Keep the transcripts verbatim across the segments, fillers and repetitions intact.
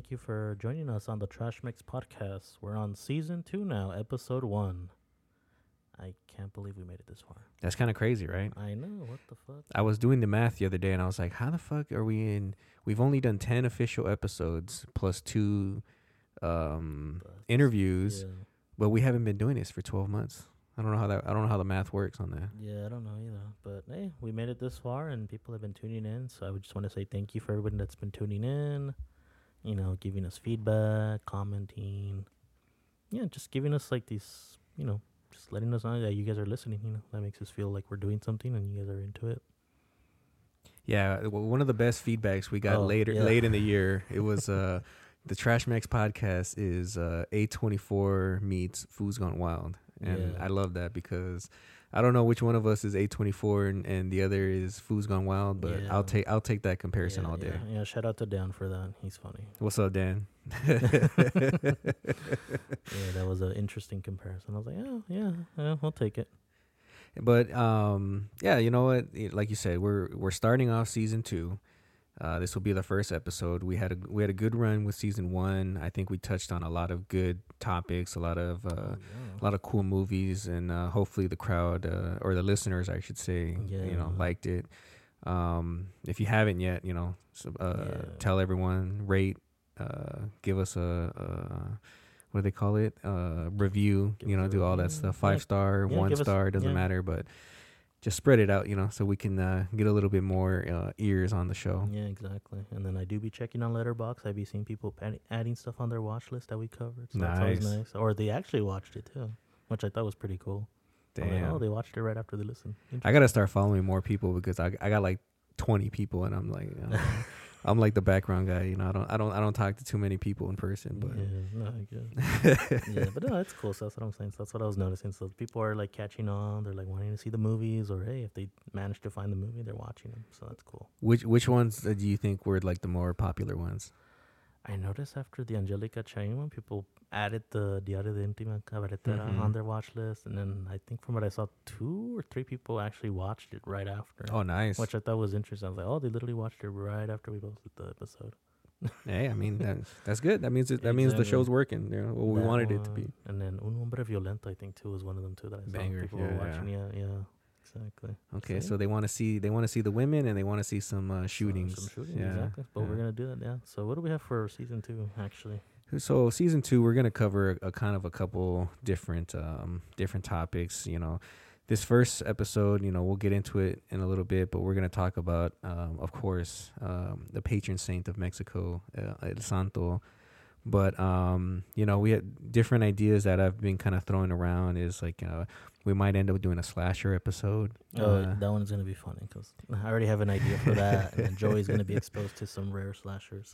thank you for joining us on the Trash Mix podcast. We're on season two now, episode one. I can't believe we made it this far. That's kind of crazy, right? I know. What the fuck? I was doing the math the other day, and I was like, how the fuck are we in? We've only done ten official episodes plus two um, But, interviews, yeah. but we haven't been doing this for twelve months. I don't know how that. I don't know how the math works on that. Yeah, I don't know either. But hey, we made it this far, and people have been tuning in. So I would just want to say thank you for everybody that's been tuning in. You know, giving us feedback, commenting. Yeah, just giving us like these, you know, just letting us know that you guys are listening. You know, that makes us feel like we're doing something and you guys are into it. Yeah, well, one of the best feedbacks we got Oh, later, yeah. late in the year, it was uh, the Trash Max podcast is uh, A twenty-four meets Food's Gone Wild, and Yeah. I love that because I don't know which one of us is A twenty-four and, and the other is Food's Gone Wild, but Yeah. I'll take I'll take that comparison yeah, all day. Yeah, yeah, shout out to Dan for that. He's funny. What's up, Dan? Yeah, that was an interesting comparison. I was like, oh, yeah, yeah, I'll take it. But um, yeah, you know what? It- Like you said, we're we're starting off season two. Uh, this will be the first episode. We had a we had a good run with season one. I think we touched on a lot of good topics, a lot of uh, Oh, a lot of cool movies, and uh, hopefully the crowd uh, or the listeners, I should say, you know, Yeah. liked it. Um, if you haven't yet, you know, so, uh, Yeah. tell everyone, rate, uh, give us a, a what do they call it? Uh, review. Give you us know, a do all that review. stuff. Yeah. Five star, Yeah, one give us- star, it doesn't yeah. matter, but just spread it out, you know, so we can uh, get a little bit more uh, ears on the show. Yeah, exactly. And then I do be checking on Letterboxd. I be seeing people add- adding stuff on their watch list that we covered. So that's always Nice. nice. Or they actually watched it too, which I thought was pretty cool. I'm like, Damn. oh, they watched it right after they listened. I gotta start following more people because I I got like twenty people, and I'm like uh, I'm like the background guy, you know. I don't I don't I don't talk to too many people in person, but Yeah, no, I guess. Yeah, but no, that's cool. So that's what I'm saying. So that's what I was noticing. So people are like catching on. They're like wanting to see the movies, or hey, if they manage to find the movie, they're watching them. So that's cool. which which ones uh, do you think were like the more popular ones? I noticed after the Angelica Chain one, people added the Diario de Intima Cabaretera Mhm. on their watch list, and then I think from what I saw, two or three people actually watched it right after. Oh, nice. Which I thought was interesting. I was like, oh, they literally watched it right after we posted the episode. Hey, I mean that, that's good. That means it, that means the Exactly. show's working. You know, what we That wanted it to be. one, And then Un Hombre Violento, I think, too, was one of them, too, that I saw. Banger, People yeah, were yeah. watching. Yeah, yeah, exactly. Okay, See? so they want to see they want to see the women, and they want to see some uh, So, shootings. some shootings, yeah. exactly. But we're yeah. going to do that, yeah. So what do we have for season two, actually? So season two, we're gonna cover a, a kind of a couple different um, different topics. You know, this first episode, you know, we'll get into it in a little bit, but we're gonna talk about, um, of course, um, the patron saint of Mexico, uh, El Santo. But um, you know, we had different ideas that I've been kind of throwing around. Is like uh, we might end up doing a slasher episode. Oh, Uh, that one's going to be funny because I already have an idea for that. And then Joey's going to be exposed to some rare slashers.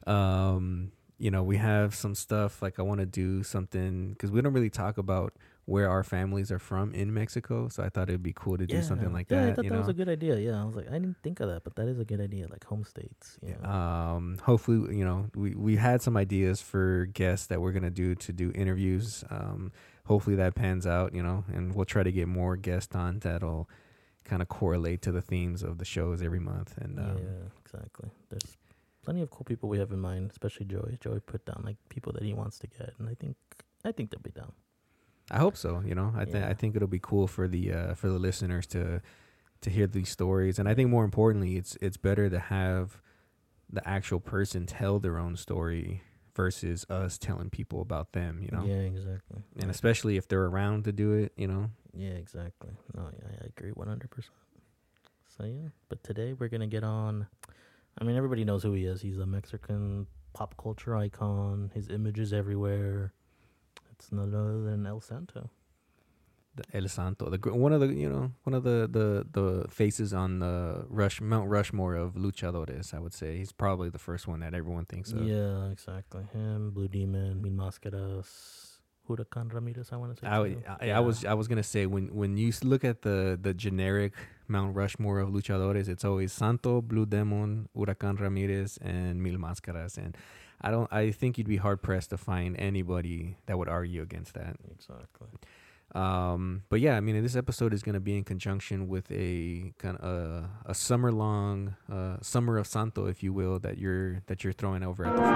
um you know, we have some stuff like I want to do something because we don't really talk about where our families are from in Mexico, so I thought it'd be cool to do something like yeah, that. I thought you that know, was a good idea. Yeah, I was like, I didn't think of that, but that is a good idea, like home states. Yeah. um hopefully, you know, we we had some ideas for guests that we're gonna do to do interviews. Um hopefully that pans out, you know, and we'll try to get more guests on that'll kind of correlate to the themes of the shows every month. And um, yeah, exactly. There's plenty of cool people we have in mind, especially Joey. Joey put down like people that he wants to get, and I think I think they'll be down. I hope so. You know, I think Yeah. I think it'll be cool for the uh, for the listeners to to hear these stories, and I think more importantly, it's it's better to have the actual person tell their own story versus us telling people about them. You know, Yeah, exactly. and especially if they're around to do it. You know, Yeah, exactly. No, yeah, I agree one hundred percent. So, yeah. But today we're going to get on. I mean, everybody knows who he is. He's a Mexican pop culture icon. His image is everywhere. It's none other than El Santo. the El Santo, the gr- one of the you know one of the the the faces on the Rush Mount Rushmore of luchadores. I would say he's probably the first one that everyone thinks of. Yeah, exactly. Him, Blue Demon, Mil Máscaras, Huracan Ramirez, I want to say. I, too. would- I, Yeah. I was I was gonna say when when you s- look at the the generic Mount Rushmore of luchadores, it's always Santo, Blue Demon, Huracan Ramirez, and Mil Máscaras, and I don't I think you'd be hard pressed to find anybody that would argue against that. Exactly. Um, but yeah, I mean, this episode is going to be in conjunction with a kind of uh, a summer long, uh, summer of Santo, if you will, that you're that you're throwing over at the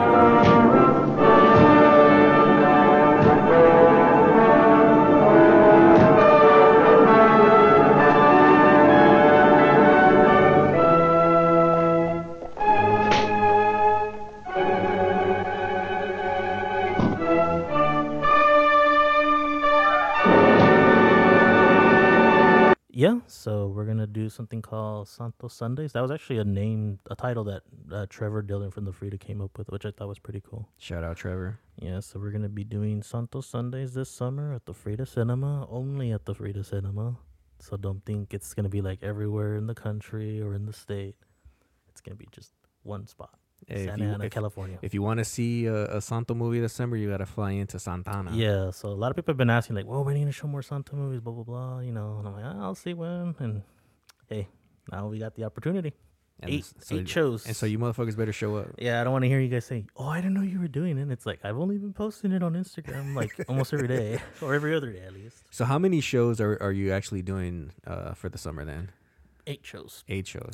Yeah, so we're gonna do something called Santo Sundays. That was actually a name, a title that uh, Trevor Dillon from the Frida came up with, which I thought was pretty cool. Shout out Trevor. Yeah, so we're gonna be doing Santo Sundays this summer at the Frida Cinema, only at the Frida Cinema. So don't think it's gonna be like everywhere in the country or in the state. It's gonna be just one spot, Hey, if Santa you, Ana, if, California. if you want to see a, a Santo movie this summer, you got to fly into Santana. Yeah, so a lot of people have been asking, like, well, when are you going to show more Santa movies, blah, blah, blah, you know, and I'm like, ah, I'll see when, and hey, now we got the opportunity. And eight so, eight shows. And so you motherfuckers better show up. Yeah, I don't want to hear you guys say, oh, I didn't know you were doing it. It's like, I've only been posting it on Instagram, like, almost every day, or every other day, at least. So how many shows are, are you actually doing uh, for the summer then? Eight shows. Eight shows.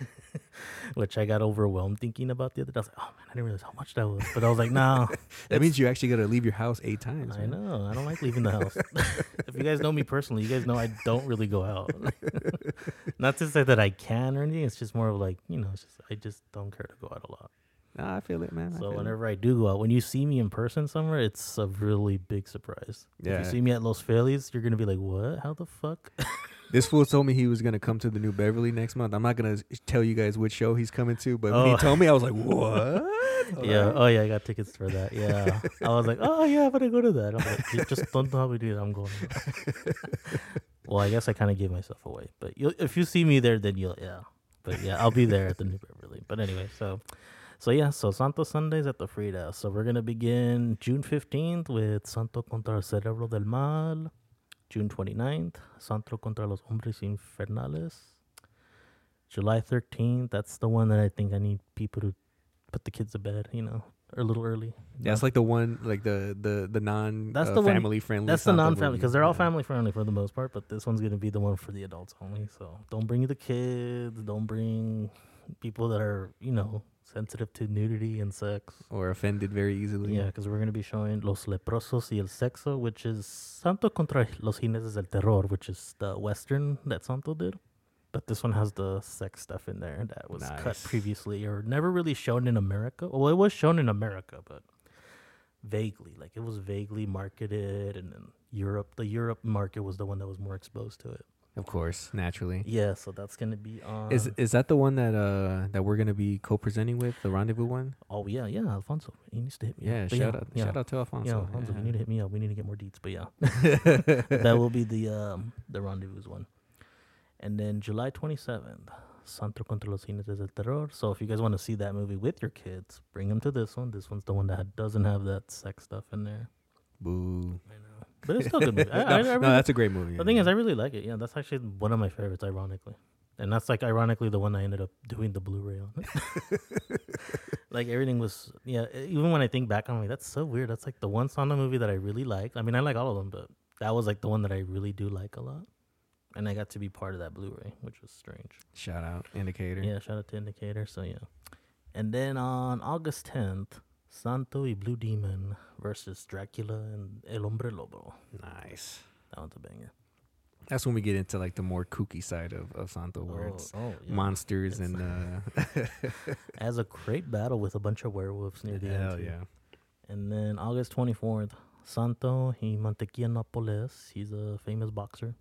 Which I got overwhelmed thinking about the other day. I was like, oh, man, I didn't realize how much that was. But I was like, no. That means you actually got to leave your house eight times. I man. know. I don't like leaving the house. If you guys know me personally, you guys know I don't really go out. Not to say that I can or anything. It's just more of like, you know, it's just I just don't care to go out a lot. Nah, I feel it, man. I So feel whenever I do go out, when you see me in person somewhere, it's a really big surprise. Yeah. If you see me at Los Feliz, you're going to be like, what? How the fuck? This fool told me he was going to come to the New Beverly next month. I'm not going to tell you guys which show he's coming to, but when Oh. he told me, I was like, what? Yeah. Alright. Oh, yeah. I got tickets for that. Yeah. I was like, oh, yeah, I'm going to go to that. I'm like, "You just don't tell me, dude. I'm going. Well, I guess I kind of gave myself away. But you'll, if you see me there, then you'll, yeah. But yeah, I'll be there at the New Beverly. But anyway, so, so yeah, so Santo Sundays at the Frida. So we're going to begin June fifteenth with Santo contra el Cerebro del Mal. June twenty-ninth, Santo contra los Hombres Infernales. July thirteenth, that's the one that I think I need people to put the kids to bed, you know, a little early. Yeah, it's like the one, like the the the non That's uh, the one- family friendly. That's the Santo non-family, movie. because they're all Yeah. family friendly for the most part, but this one's going to be the one for the adults only. So don't bring the kids. Don't bring people that are, you know, sensitive to nudity and sex. Or offended very easily. Yeah, because we're going to be showing Los Leprosos y el Sexo, which is Santo contra los Jinetes del Terror, which is the Western that Santo did. But this one has the sex stuff in there that was cut Nice. previously or never really shown in America. Well, it was shown in America, but vaguely. Like, it was vaguely marketed, and then Europe, the Europe market was the one that was more exposed to it. Of course, naturally. Yeah, so that's going to be on... Is is that the one that uh that we're gonna be co-presenting with, the Rendezvous one? Oh, yeah, yeah, Alfonso. He needs to hit me Yeah, up. But shout out, yeah. shout out to Alfonso. Yeah, Alfonso, Yeah. you need to hit me up. We need to get more deets, but yeah. That will be the um the Rendezvous one. And then July twenty-seventh, Santo contra los Jinetes del Terror. So if you guys want to see that movie with your kids, bring them to this one. This one's the one that doesn't have that sex stuff in there. Boo. I know. But it's still a good movie. I, no, I, I no, really, that's a great movie. the thing is, I really like it. Yeah, that's actually one of my favorites, ironically. And that's like ironically the one I ended up doing the Blu-ray on. Like everything was, yeah. Even when I think back, I'm like, that's so weird. That's like the one Santa movie that I really liked. I mean, I like all of them, but that was like the one that I really do like a lot. And I got to be part of that Blu-ray, which was strange. Shout out Indicator. Yeah, shout out to Indicator. So yeah. And then on August tenth, Santo y Blue Demon versus Dracula and El Hombre Lobo. Nice. That one's a banger. That's when we get into like the more kooky side of, of Santo, where it's oh, yeah. monsters It's- and uh Has a great battle with a bunch of werewolves near the hell end. too. yeah. And then August twenty-fourth, Santo y Mantequilla Nápoles. He's a famous boxer.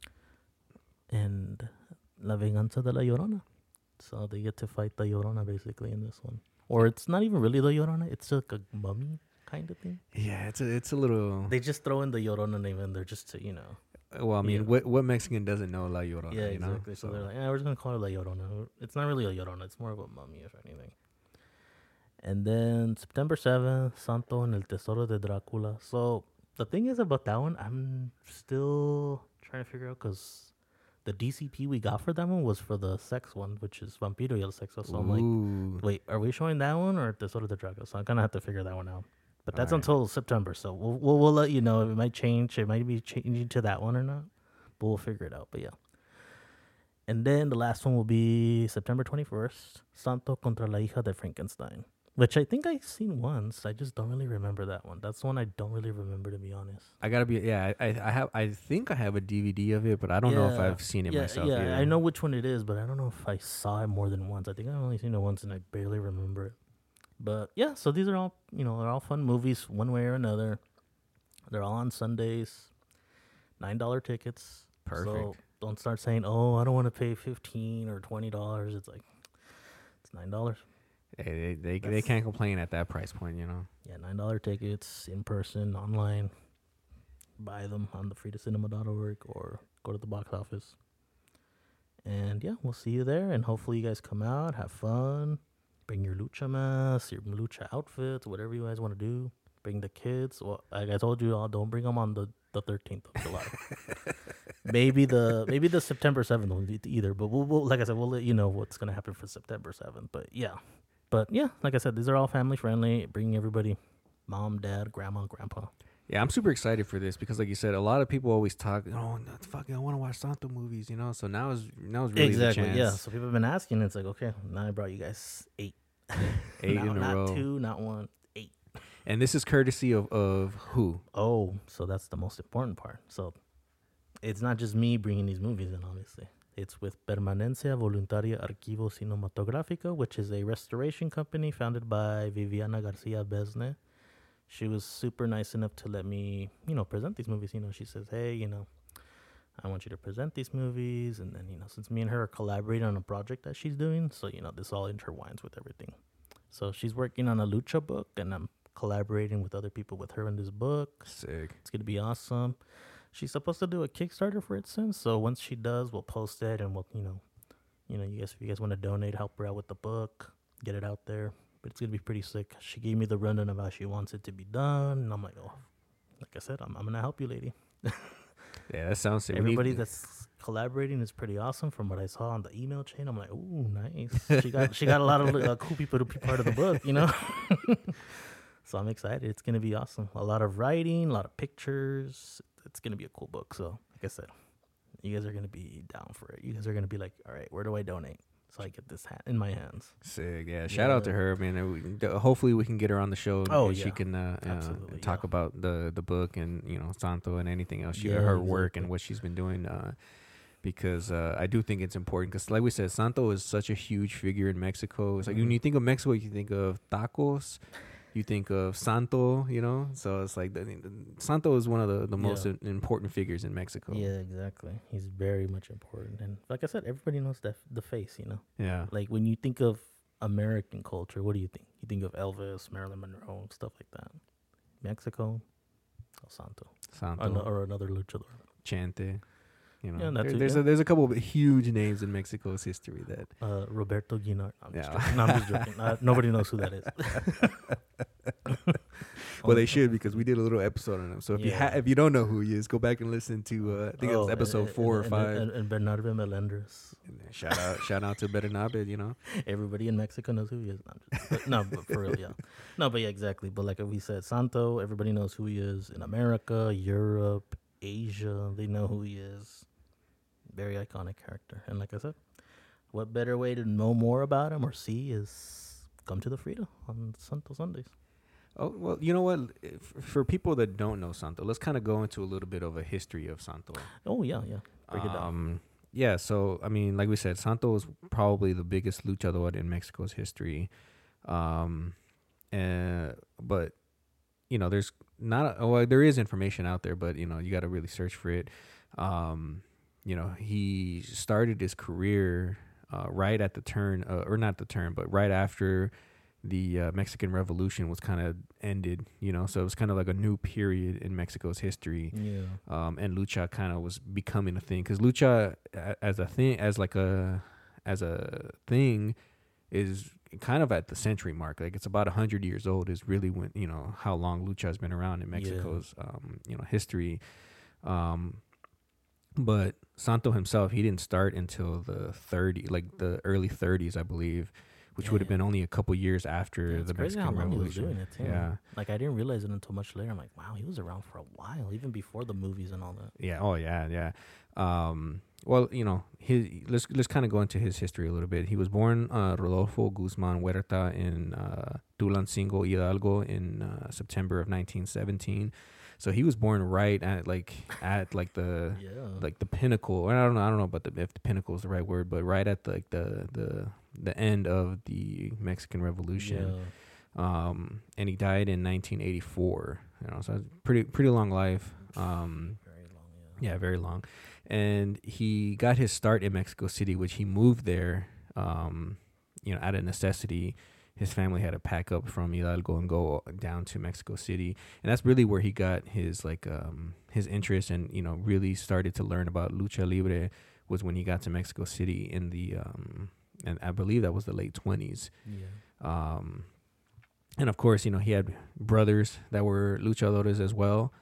And La Venganza de la Llorona. So they get to fight the Llorona basically in this one. Or it's not even really the Llorona. It's like a mummy kind of thing. Yeah, it's a it's a little. They just throw in the Llorona name in there just to, you know. Well, I mean, yeah. what what Mexican doesn't know La Llorona? Yeah, you know? exactly. So, they're like, yeah, we're just going to call it La Llorona. It's not really a Llorona. It's more of a mummy, if anything. And then September seventh, Santo en el Tesoro de Drácula. So the thing is about that one, I'm still trying to figure out because the D C P we got for that one was for the sex one, which is Vampiro y el Sexo. So I'm like, Ooh. wait, are we showing that one or Tesoro de Drácula? So I'm going to have to figure that one out. But All that's right. until September, so we'll, we'll we'll let you know. It might change. It might be changing to that one or not, but we'll figure it out. But yeah. And then the last one will be September twenty-first, Santo contra la hija de Frankenstein, which I think I've seen once. I just don't really remember that one. That's one I don't really remember, to be honest. I gotta be yeah. I, I have I think I have a D V D of it, but I don't know if Yeah. I've seen it yeah, myself. Yeah, either. I know which one it is, but I don't know if I saw it more than once. I think I've only seen it once, and I barely remember it. But yeah, so these are all, you know, they're all fun movies, one way or another. They're all on Sundays, nine dollar tickets. Perfect. So don't start saying, "Oh, I don't want to pay fifteen or twenty dollars." It's like it's nine dollars. Hey, they they, they That's- can't complain at that price point, you know. Yeah, nine dollar tickets in person, online. Buy them on the free to cinema dot org or go to the box office. And yeah, we'll see you there. And hopefully you guys come out, have fun, bring your lucha masks, your lucha outfits, whatever you guys want to do. Bring the kids. Well, like I told you all, don't bring them on the the thirteenth of July. maybe the maybe the September seventh one either. But we'll, we'll like I said, we'll let you know what's gonna happen for September seventh. But yeah, but yeah, like I said, these are all family friendly. Bring everybody, mom, dad, grandma, grandpa. Yeah, I'm super excited for this because, like you said, a lot of people always talk. Oh, no, fucking, I want to watch Santo movies, you know. So now is now is really Exactly. the chance. Yeah. So people have been asking. It's like, okay, now I brought you guys eight, Eight Now, in a not row. two, not one, eight. And this is courtesy of of who? Oh, so that's the most important part. So it's not just me bringing these movies in, obviously. It's with Permanencia Voluntaria Archivo Cinematográfico, which is a restoration company founded by Viviana Garcia Besne. She was super nice enough to let me, you know, present these movies. You know, she says, hey, you know, I want you to present these movies. And then, you know, since me and her are collaborating on a project that she's doing, so, you know, this all intertwines with everything. So she's working on a lucha book, and I'm collaborating with other people with her in this book. Sick. It's going to be awesome. She's supposed to do a Kickstarter for it soon. So once she does, we'll post it, and we'll, you know, you know, you guys, if you guys want to donate, help her out with the book, get it out there. But it's going to be pretty sick. She gave me the rundown of how she wants it to be done. And I'm like, oh, like I said, I'm, I'm going to help you, lady. Yeah, that sounds sick. We Everybody need- that's collaborating is pretty awesome from what I saw on the email chain. I'm like, ooh, nice. She got she got a lot of uh, cool people to be part of the book, you know? So I'm excited. It's going to be awesome. A lot of writing, a lot of pictures. It's going to be a cool book. So, like I said, you guys are going to be down for it. You guys are going to be like, all right, where do I donate? So I get this hat in my hands. Sick. Yeah. Shout out to Yeah. her, man. And we- th- Hopefully we can get her on the show. Oh, and yeah. She can uh, uh, Absolutely, talk yeah. about the the book and, you know, Santo and anything else. She, Yeah, her work and exactly. what she's been doing. Uh, because uh, I do think it's important. Because, like we said, Santo is such a huge figure in Mexico. It's like when Mhm. you think of Mexico, you think of tacos. You think of Santo, you know? So it's like the, the, Santo is one of the, the most Yeah. im- important figures in Mexico. Yeah, exactly. He's very much important. And like I said, everybody knows that the face, you know? Yeah. Like when you think of American culture, what do you think? You think of Elvis, Marilyn Monroe, stuff like that. Mexico, El Santo, Santo, Ano- or another luchador. Chante. You know, Yeah, that there- too, there's yeah. a there's a couple of huge names in Mexico's history that Uh, Roberto Guinart. No, I'm, just Yeah. joking. No, I'm just joking. Uh, nobody knows who that is. well they should because we did a little episode on him. So if you ha- Yeah. if you don't know who he is, go back and listen to uh, I think it was Oh, episode and- four and, or five. And, and, and Bernardo Melendres. And shout out shout out to Bernabe, you know. Everybody in Mexico knows who he is. No, I'm just, but, no, but for real, yeah. No, but yeah, exactly. But like we said, Santo, everybody knows who he is in America, Europe, Asia. They know who he is. Very iconic character. And like I said, what better way to know more about him or see is come to the Frida on Santo Sundays. Oh well, you know what? F- For people that don't know Santo, let's kind of go into a little bit of a history of Santo. Oh, yeah, yeah. Break it down. Um, yeah, so I mean, like we said, Santo is probably the biggest luchador in Mexico's history. Um, and but you know, there's not a, well, there is information out there, but you know, you got to really search for it. Um, you know, he started his career uh, right at the turn, uh, or not the turn, but right after the uh, Mexican Revolution was kind of ended. You know, so it was kind of like a new period in Mexico's history. Yeah. Um, and lucha kind of was becoming a thing because lucha a- as a thing, as like a as a thing, is kind of at the century mark. Like it's about a hundred years old. Is really when you know how long lucha has been around in Mexico's um, you know history. Um, but Santo himself, he didn't start until the thirty, like the early thirties, I believe, which Yeah, would have yeah. been only a couple years after Yeah, it's the crazy how Mexican long he was Revolution. doing it too. Yeah, Like I didn't realize it until much later. I'm like, wow, he was around for a while, even before the movies and all that. yeah, oh yeah, yeah. Um, well, you know, his let's let's kind of go into his history a little bit. He was born uh, Rodolfo Guzman Huerta in uh, Tulancingo, Hidalgo, in uh, September of nineteen seventeen. So he was born right at like at like the Yeah. like the pinnacle. I don't know. I don't know about the if the pinnacle is the right word, but right at the, like the the the end of the Mexican Revolution. Yeah. Um, and he died in nineteen eighty-four. You know, so it's pretty pretty long life. Um, Very long. Yeah. yeah, very long. And he got his start in Mexico City, which he moved there, um, you know, out of necessity. His family had to pack up from Hidalgo and go down to Mexico City, and that's really where he got his like um, his interest, and you know, really started to learn about lucha libre. Was when he got to Mexico City in the um, and I believe that was the late twenties. Yeah. Um, and of course, you know, he had brothers that were luchadores as well.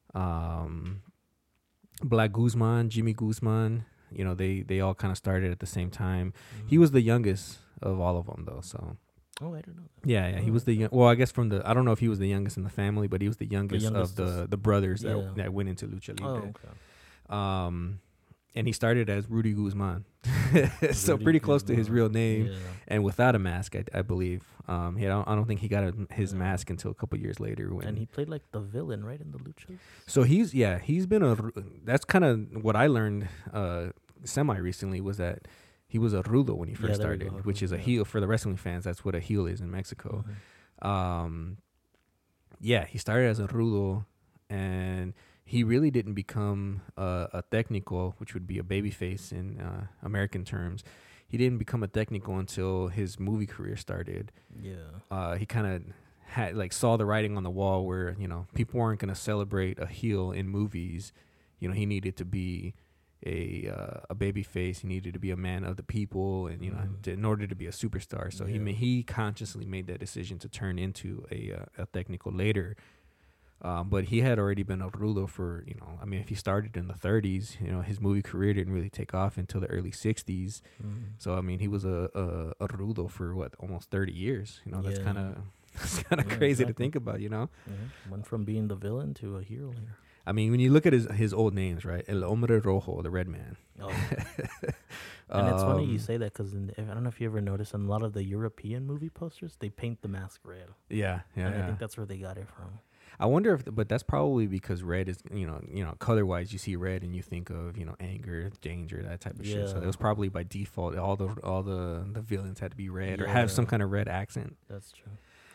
Um, Black Guzman, Jimmy Guzman, you know, they, they all kind of started at the same time. Mm-hmm. He was the youngest of all of them, though. So, Oh, I don't know that. yeah, yeah, he Oh, was the young, well, I guess from the, I don't know if he was the youngest in the family, but he was the youngest, youngest of is- the, the brothers yeah. that that went into lucha Oh, libre. okay. Um, and he started as Rudy Guzman, so Rudy pretty close to his Guzman. real name, Yeah. and without a mask, I, I believe. Um, he, I don't, I don't think he got a, his Yeah. mask until a couple years later. When And he played like the villain, right, in the luchas. So he's yeah he's been a that's kind of what I learned uh semi recently was that he was a rudo when he Yeah, first there we started, go, which is a rudo, yeah. heel for the wrestling fans. That's what a heel is in Mexico. Mhm. Um, yeah, he started as a rudo, and he really didn't become a, a technical, which would be a babyface in uh, American terms. He didn't become a technical until his movie career started. Yeah. Uh, he kind of had like saw the writing on the wall where, you know, people weren't going to celebrate a heel in movies. You know, he needed to be a uh, a baby face. He needed to be a man of the people, and you know, Mhm. to, in order to be a superstar. So he Yeah. ma- he consciously made that decision to turn into a uh, a technical later. Um, but he had already been a rudo for, you know, I mean, if he started in the thirties, you know, his movie career didn't really take off until the early sixties. Mhm. So I mean, he was a a, a rudo for what, almost thirty years. You know, that's Yeah. kind of that's kind of Yeah, crazy to exactly. think about. You know, Yeah. Went from being the villain to a hero later. I mean, when you look at his his old names, right? El Hombre Rojo, the Red Man. Oh. And it's funny you Um, say that because I don't know if you ever noticed in a lot of the European movie posters, they paint the mask red. Yeah, yeah, and I yeah. think that's where they got it from. I wonder if, but that's probably because red is, you know, you know, color wise, you see red and you think of, you know, anger, danger, that type of shit. So Yeah. it was probably by default. All the all the the villains had to be red or have some Yeah. kind of red accent. That's true.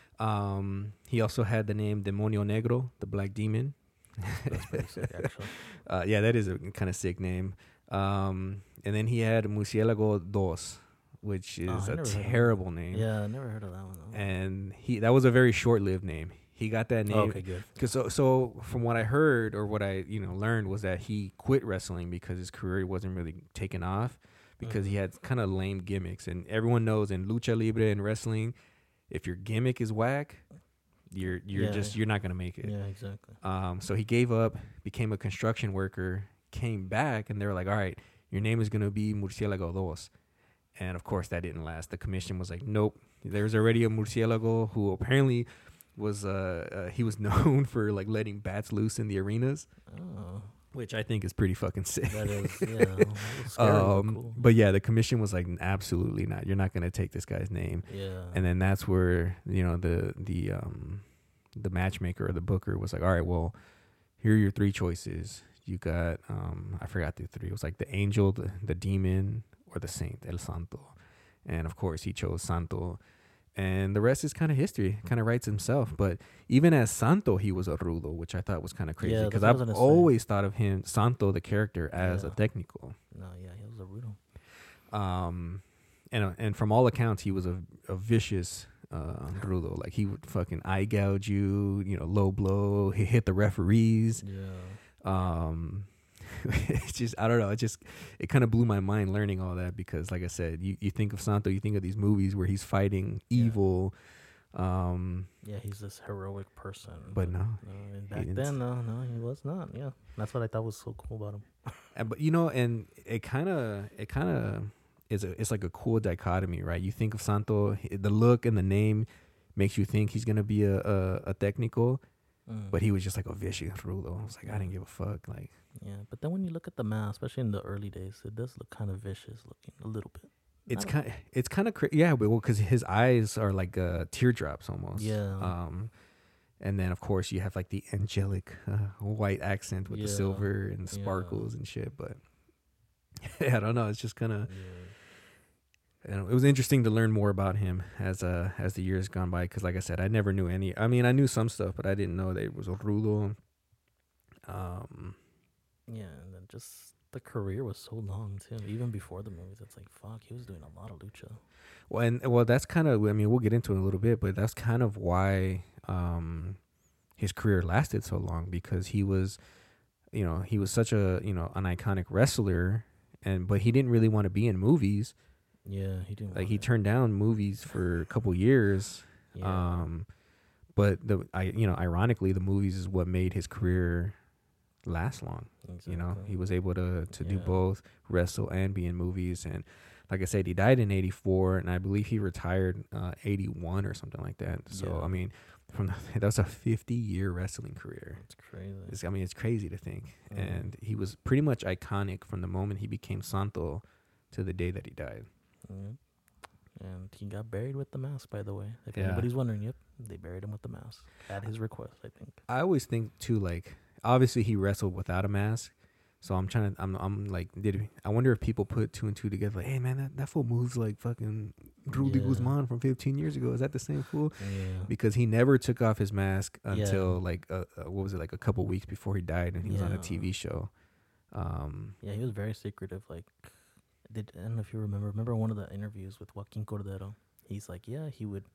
Um, he also had the name Demonio Negro, the Black Demon. That's pretty sick, actually. Uh, yeah, that is a kind of sick name. Um, and then he had Murciélago Dos, which is Oh, I a never heard of that. terrible name. Yeah, I never heard of that one. Though. And he that was a very short-lived name. He got that name. Oh, okay, good. Cause so, so from what I heard or what I you know learned was that he quit wrestling because his career wasn't really taking off because he Mhm. had kind of lame gimmicks, and everyone knows in lucha libre and wrestling, if your gimmick is whack, you're you're Yeah. just you're not gonna make it. Yeah, exactly. Um, so he gave up, became a construction worker, came back, and they were like, "All right, your name is gonna be Murciélago Dos," and of course that didn't last. The commission was like, "Nope, there's already a Murciélago who apparently." was uh, uh he was known for like letting bats loose in the arenas, Oh, which I think is pretty fucking sick. that is, yeah. That was scary, but um cool. but yeah, the commission was like, absolutely not, you're not going to take this guy's name. Yeah. And then that's where, you know, the the um the matchmaker or the booker was like, all right, well, here are your three choices. You got um I forgot the three. It was like the angel, the, the demon, or the saint, El Santo. And of course he chose Santo. And the rest is kind of history, kind of writes himself. But even as Santo, he was a rudo, which I thought was kind of crazy Yeah, because that's what I I've was gonna say. always thought of him, Santo, the character, as Yeah. a technical. No, yeah, he was a rudo. Um, and uh, and from all accounts, he was a, a vicious uh, rudo. Like he would fucking eye gouge you, you know, low blow. He hit the referees. Yeah. Um, it's just, I don't know. It just, it kind of blew my mind learning all that because, like I said, you, you think of Santo, you think of these movies where he's fighting Yeah. evil. Um, Yeah, he's this heroic person. but no. no and back didn't. then, no, no, he was not. Yeah, that's what I thought was so cool about him. And, but you know, and it kind of, it kind of, is a it's like a cool dichotomy, right? You think of Santo, the look and the name makes you think he's gonna be a a, a technical, Mm. but he was just like a vicious ruler. I was like, I didn't give a fuck. Like, Yeah, but then when you look at the mask, especially in the early days, it does look kind of vicious looking a little bit. it's Not- kind it's kind of cra- yeah, but well, because his eyes are like uh, teardrops almost. Yeah. Um, and then of course you have like the angelic uh, white accent with the Yeah. silver and Yeah. sparkles and shit. But yeah, I don't know. It's just kind of. Yeah. It was interesting to learn more about him as uh as the years gone by, because like I said, I never knew any. I mean, I knew some stuff, but I didn't know that it was a rudo. Um, Yeah, and then just the career was so long too. Even before the movies, it's like fuck, he was doing a lot of lucha. well, and well, that's kind of. I mean, we'll get into it in a little bit, but that's kind of why um his career lasted so long, because he was, you know, he was such a you know an iconic wrestler, and but he didn't really want to be in movies. Yeah, he didn't. Like want he it. turned down movies for a couple years. Yeah. Um, but the I you know ironically the movies is what made his career last long. exactly. You know, he was able to to do Yeah. both, wrestle and be in movies. And like I said, he died in eighty-four, and I believe he retired uh, eighty-one or something like that. So Yeah. I mean, from the, that was a fifty year wrestling career. It's crazy. It's, I mean, it's crazy to think. Mhm. And he was pretty much iconic from the moment he became Santo to the day that he died. Mhm. And he got buried with the mask, by the way. If Yeah. anybody's wondering, yep, they buried him with the mask at his request, I think. I always think too, like obviously he wrestled without a mask, so I'm trying to, I'm, I'm like, did he, I wonder if people put two and two together, like, hey man, that, that fool moves like fucking Rudy Yeah. Guzman from fifteen years ago. Is that the same fool? Yeah. Because he never took off his mask Yeah. until like, uh, uh, what was it, like a couple weeks before he died, and he was on a Yeah. T V show. Um, Yeah, he was very secretive. Like, did I don't know if you remember. Remember one of the interviews with Joaquin Cordero? He's like, yeah, he would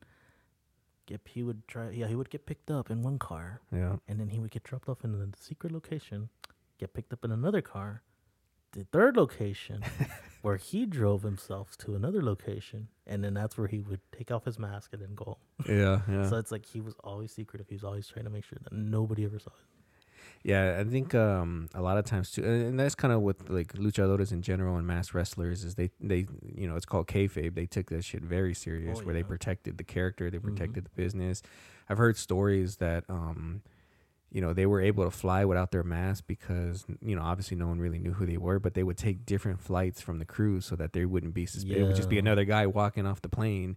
get, he would try, yeah, he would get picked up in one car, yeah, and then he would get dropped off in a secret location, get picked up in another car, the third location, where he drove himself to another location, and then that's where he would take off his mask and then go home. yeah, yeah. So it's like he was always secretive. He was always trying to make sure that nobody ever saw it. Yeah, I think um, a lot of times too, and and that's kind of with like luchadores in general and mass wrestlers is they they you know it's called kayfabe. They took that shit very serious, Oh, where they yeah. protected the character, they Mhm. protected the business. I've heard stories that um, you know they were able to fly without their mask because you know obviously no one really knew who they were, but they would take different flights from the crew so that they wouldn't be suspicious. It would just be Yeah. another guy walking off the plane.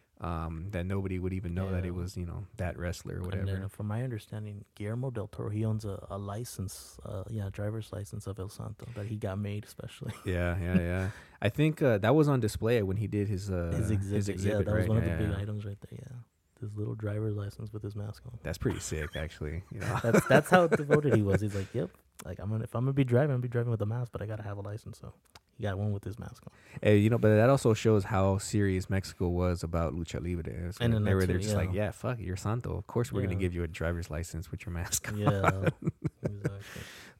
Um, that nobody would even know that Yeah. it was, you know, that wrestler or And whatever. then, from my understanding, Guillermo del Toro, he owns a, a license, uh, yeah, driver's license of El Santo that he got made especially. Yeah, yeah, yeah. I think uh, that was on display when he did his uh, his exhibit, yeah, that was right? one of Yeah, the big yeah. items right there. Yeah, his little driver's license with his mask on. That's pretty sick, actually. You know, That's that's how devoted he was. He's like, yep, like I'm gonna if I'm gonna be driving, I'm gonna be driving with a mask, but I gotta have a license. So he got one with his mask on. Hey, you know, but that also shows how serious Mexico was about lucha libre. It's And like then they that were they're too, just yeah. like, yeah, fuck, it, you're Santo. Of course, we're gonna Yeah. give you a driver's license with your mask. on. Yeah, exactly.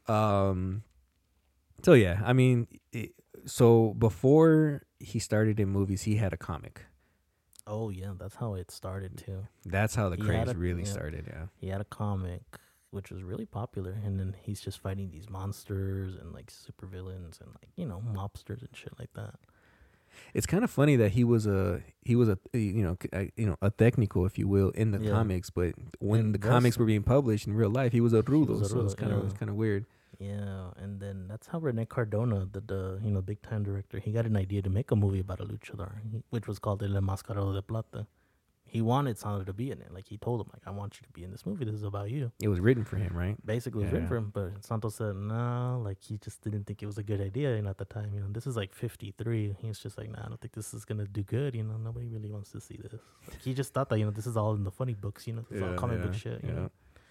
Um. So yeah, I mean, it, so before he started in movies, he had a comic. Oh yeah, that's how it started too. That's how the He had craze a- really yeah. started. Yeah. He had a comic which was really popular, and then he's just fighting these monsters and like supervillains and like you know mobsters and shit like that. It's kind of funny that he was a he was a you know a, you know a technical, if you will, in the Yeah. comics, but when And the that's- comics were being published in real life, he was a rudo. was a So it's rudo, kind of yeah. it's kind of weird. Yeah, and then that's how Rene Cardona, the, the you know big time director, he got an idea to make a movie about a luchador, he- which was called El Enmascarado de Plata. He wanted Santo to be in it. Like he told him, like I want you to be in this movie. This is about you. It was written for him, right? Basically, it was Yeah. written for him, but Santo said no. Like he just didn't think it was a good idea. You know, at the time, you know, this is like fifty-three. He was just like, nah, I don't think this is gonna do good. You know, nobody really wants to see this. Like, he just thought that you know this is all in the funny books. You know, this is all comic book shit. You know.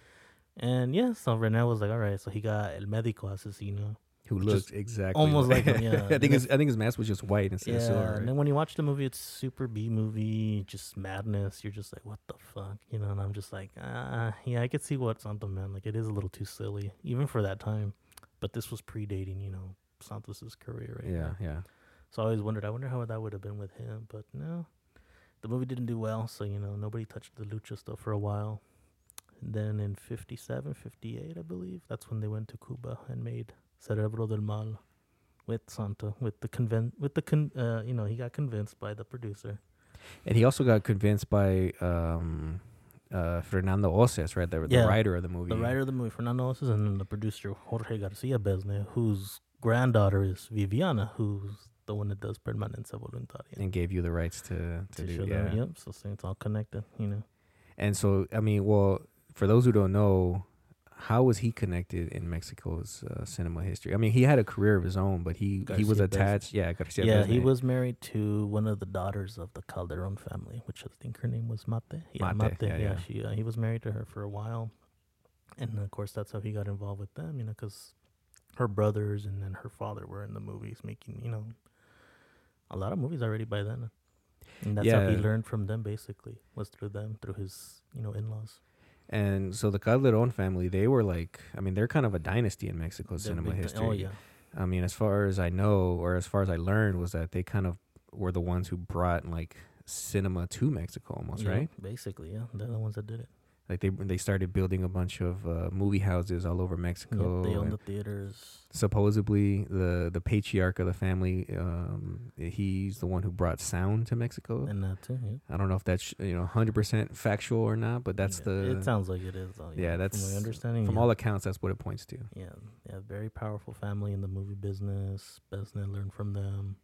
And yeah, so Rene was like, all right. So he got El Médico Asesino. Who Which looked is exactly almost like him, yeah. I think And his I think his mask was just white instead Yeah, of silver. and Right? then when you watch the movie, it's super B movie, just madness. You're just like, what the fuck, you know? And I'm just like, ah, yeah, I could see what's something, man. Like it is a little too silly, even for that time. But this was predating, you know, Santos's career, right? Yeah, now. yeah. So I always wondered, I wonder how that would have been with him. But no, the movie didn't do well, so you know, nobody touched the lucha stuff for a while. And then in fifty-seven, fifty-eight, I believe, that's when they went to Cuba and made Cerebro del Mal, with Santo, with the convent, with the con, uh, you know, he got convinced by the producer. And he also got convinced by um, uh, Fernando Oces, right? The, the Yeah, writer of the movie. The writer of the movie, Fernando Oces, and then the producer, Jorge Garcia Besne, whose granddaughter is Viviana, who's the one that does Permanencia Voluntaria. And gave you the rights to, to, To do show yeah. them, yep, so it's all connected, you know. And so, I mean, well, for those who don't know, how was he connected in Mexico's uh, cinema history? I mean, he had a career of his own, but he, he was Garcia attached. Besne. Yeah, Garcia Yeah, Besne. he was married to one of the daughters of the Calderon family, which I think her name was Mate. Yeah, Mate, Mate. yeah, Yeah, yeah. she uh, he was married to her for a while, and of course that's how he got involved with them. You know, because her brothers and then her father were in the movies, making you know a lot of movies already by then, and that's how he Yeah. learned from them. Basically, was through them, through his you know in-laws. And so the Calderon family, they were like, I mean, they're kind of a dynasty in Mexico's They're cinema big- history. Oh yeah, I mean, as far as I know, or as far as I learned, was that they kind of were the ones who brought like cinema to Mexico, almost, Yeah, right? Basically, yeah, they're the ones that did it. Like they they started building a bunch of uh, movie houses all over Mexico. Yep, they own and the theaters. supposedly, the the patriarch of the family, um, he's the one who brought sound to Mexico. And that too, yeah. I don't know if that's you know hundred percent factual or not, but that's Yeah, the It sounds like it is. Though, yeah, yeah, that's from my understanding. from yeah. all accounts, that's what it points to. Yeah, yeah, very powerful family in the movie business. Besnet learned from them,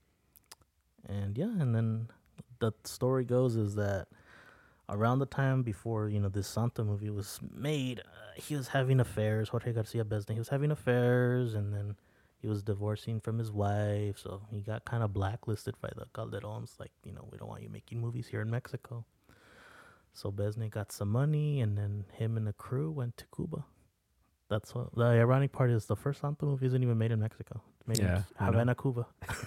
and yeah, and then the story goes is that around the time before you know this Santa movie was made, uh, he was having affairs. Jorge Garcia Besnet, he was having affairs, and then he was divorcing from his wife, so he got kind of blacklisted by the Calderons. Like, you know, we don't want you making movies here in Mexico. So Besnet got some money, and then him and the crew went to Cuba. That's what the ironic part is. The first Santa movie isn't even made in Mexico. It's made Yeah, in I know. Havana, Cuba.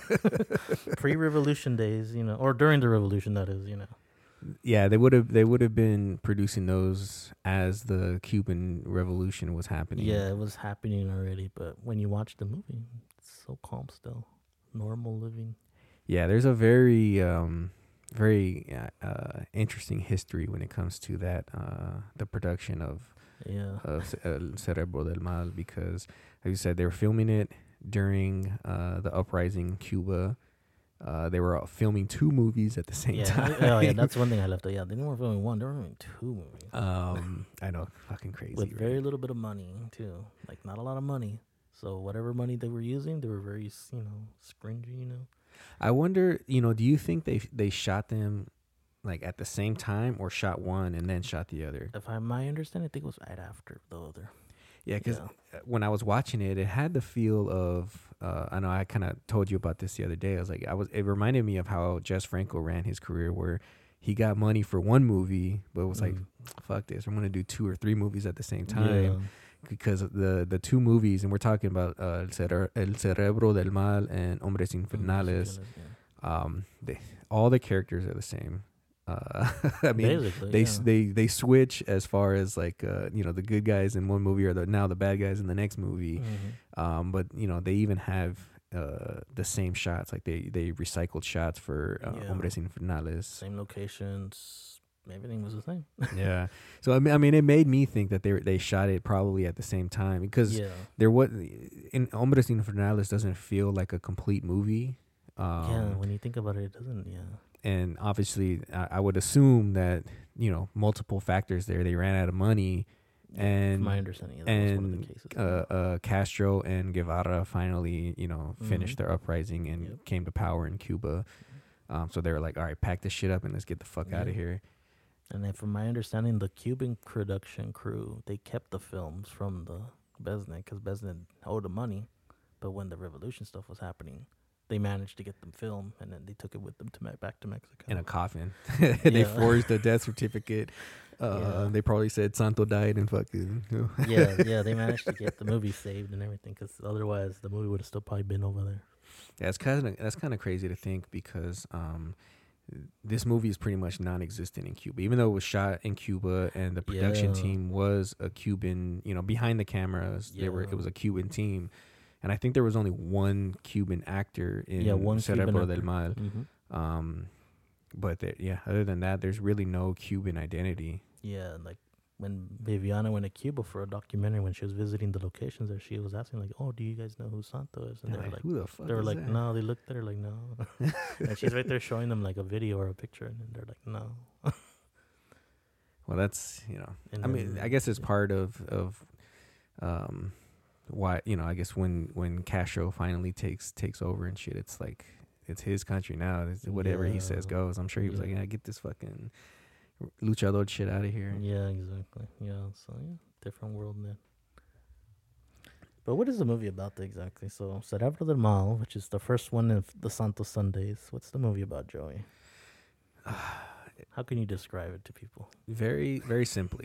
Pre-revolution days, you know, or during the revolution, that is, you know. Yeah, they would have they would have been producing those as the Cuban Revolution was happening. Yeah, it was happening already, but when you watch the movie, it's so calm still. Normal living. Yeah, there's a very um very uh, uh interesting history when it comes to that uh the production of Yeah. of Ce- El Cerebro del Mal, because like you said, they were filming it during uh the uprising in Cuba. Uh, they were uh, filming two movies at the same Yeah. time. Oh, yeah, that's one thing I left out. Yeah, they weren't filming one, they were filming two movies. um, I know, fucking crazy. With right? very little bit of money, too. Like, not a lot of money. So, whatever money they were using, they were very, you know, scringy, you know. I wonder, you know, do you think they they shot them like at the same time, or shot one and then shot the other? If I my understanding, I think it was right after the other. Yeah, because Yeah. when I was watching it, it had the feel of. Uh, I know I kind of told you about this the other day. I was like, I was. It reminded me of how Jess Franco ran his career, where he got money for one movie, but was like, Mm. "Fuck this! I'm gonna do two or three movies at the same time." Yeah. Because the the two movies, and we're talking about uh, El, Cere- El Cerebro del Mal and Hombres Infernales. Yeah. Um, they, all the characters are the same. Uh, I mean, Basically, they yeah. they they switch as far as like uh, you know, the good guys in one movie are the now the bad guys in the next movie. Mhm. Um, but you know, they even have uh the same shots. Like they they recycled shots for uh, Yeah. Hombres Infernales. Same locations. Everything was the same. Yeah. So I mean, I mean, it made me think that they they shot it probably at the same time, because Yeah. there was in Hombres Infernales doesn't feel like a complete movie. Um, yeah. When you think about it, it doesn't. Yeah. and obviously I, I would assume that, you know, multiple factors there. They ran out of money, and From my understanding, yeah, that was one of the and cases. uh, uh, Castro and Guevara finally, you know, finished Mhm. their uprising and Yep. came to power in Cuba. Um, so they were like, all right, pack this shit up and let's get the fuck out of Yeah. here. And then, from my understanding, the Cuban production crew, they kept the films from the Besnet because Besnet owed them money. But when the revolution stuff was happening, they managed to get them film, and then they took it with them to me- back to Mexico. In a coffin. They Yeah. forged a death certificate. Uh, Yeah. They probably said Santo died and fucking. You know. yeah, yeah, they managed to get the movie saved and everything, because otherwise the movie would have still probably been over there. Yeah, it's kind of that's kind of crazy to think, because um, this movie is pretty much non-existent in Cuba, even though it was shot in Cuba and the production Yeah. team was a Cuban. You know, behind the cameras, they were Yeah. it was a Cuban team, and I think there was only one Cuban actor in Yeah, one Cuban Cerebro actor. del Mal. Mm-hmm. Um, but there, yeah, other than that, there's really no Cuban identity. Yeah, like when Viviana went to Cuba for a documentary, when she was visiting the locations there, she was asking like, "Oh, do you guys know who Santo is?" And They're they were like, like, who the fuck they were is like, that? no. They looked at her like, no. And she's right there showing them like a video or a picture, and they're like, no. Well, that's, you know, And I mean, then- I guess it's part of of um why, you know, I guess when when Castro finally takes takes over and shit, it's like it's his country now. It's whatever he says Yeah. goes. I'm sure he was like, Yeah. yeah, get this fucking luchador shit out of here. Yeah, exactly. Yeah, so yeah, different world, man. But what is the movie about exactly? So, Cerebro del Mal, which is the first one of the Santos Sundays. What's the movie about, Joey? How can you describe it to people? Very, very simply.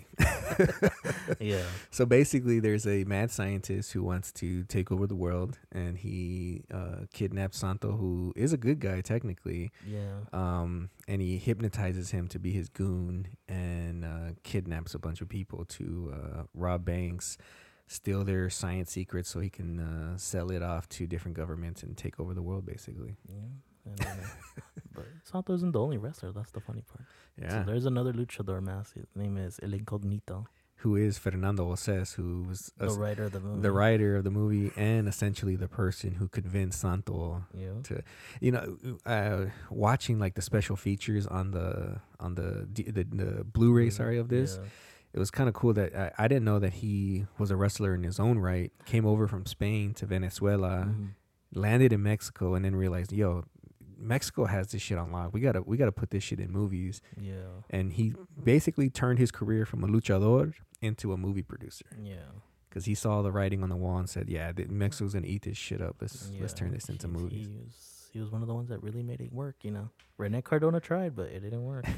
Yeah. So basically, there's a mad scientist who wants to take over the world, and he uh, kidnaps Santo, who is a good guy technically. Yeah. Um, and he hypnotizes him to be his goon, and uh, kidnaps a bunch of people to uh, rob banks, steal their science secrets, so he can uh, sell it off to different governments and take over the world, basically. Yeah. And, uh, but Santo isn't the only wrestler. That's the funny part. Yeah. So there's another luchador mask. His name is El Incognito, Who is Fernando Oces, who was the es- writer of the movie. the writer of the movie, and essentially the person who convinced Santo Yeah. to, you know, uh, watching like the special features on the on the D- the, the Blu-ray, sorry, of this. Yeah. It was kind of cool that I, I didn't know that he was a wrestler in his own right. Came over from Spain to Venezuela, Mhm. landed in Mexico, and then realized, yo, Mexico has this shit on lock. We gotta we gotta put this shit in movies. Yeah. And he basically turned his career from a luchador into a movie producer, Yeah. because he saw the writing on the wall and said, yeah, th- Mexico's gonna eat this shit up. Let's let's Yeah. turn this into He- movies. He was, he was one of the ones that really made it work, you know. Rene Cardona tried, but it didn't work.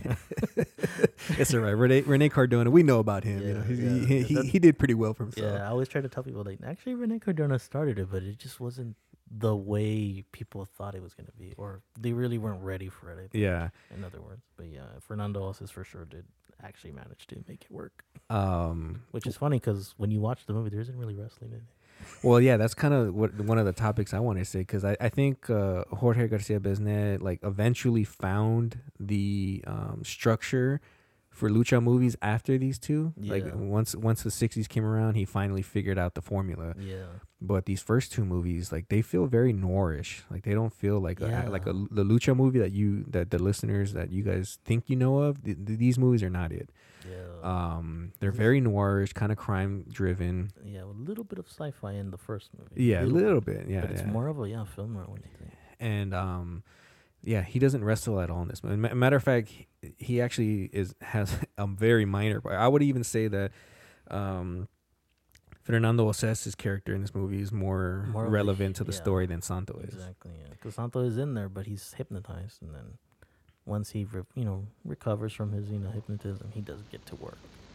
It's all right. Rene, Rene Cardona, we know about him. you know, Yeah, he, yeah. he, he, That's- he did pretty well for himself. Yeah, I always try to tell people, like, actually, Rene Cardona started it, but it just wasn't the way people thought it was going to be, or they really weren't ready for it, I think, Yeah. in other words. But yeah, Fernando Osis for sure did actually manage to make it work, Um, which is funny because when you watch the movie, there isn't really wrestling in it. Well, yeah, that's kind of what one of the topics I want to say, because I, I think uh, Jorge Garcia Besnet like eventually found the um, structure for lucha movies after these two. Like Yeah. once once the sixties came around, he finally figured out the formula. Yeah. But these first two movies, like they feel very noirish. Like they don't feel like Yeah. a, like a the lucha movie that you that the listeners that you guys think you know of. Th- th- these movies are not it. Yeah. Um, they're very noirish, kind of crime driven. yeah, a little bit of sci-fi in the first movie. Yeah, a little bit. Yeah, but it's yeah. more of a yeah film noir when you think. and um yeah, he doesn't wrestle at all in this movie. Ma- matter of fact, he, he actually is has a very minor part. I would even say that um Fernando Oces' character in this movie is more, More of a- relevant to the yeah. story than Santo is. Exactly, yeah. Because Santo is in there, but he's hypnotized, and then once he, re- you know, recovers from his, you know, hypnotism, he does get to work.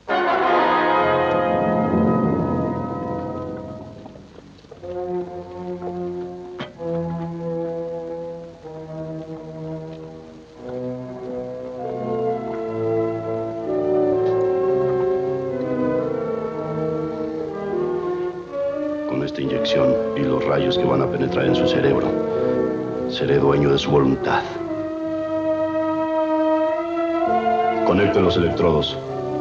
Con esta inyección y los rayos que van a penetrar en su cerebro, seré dueño de su voluntad. Conecte los electrodos.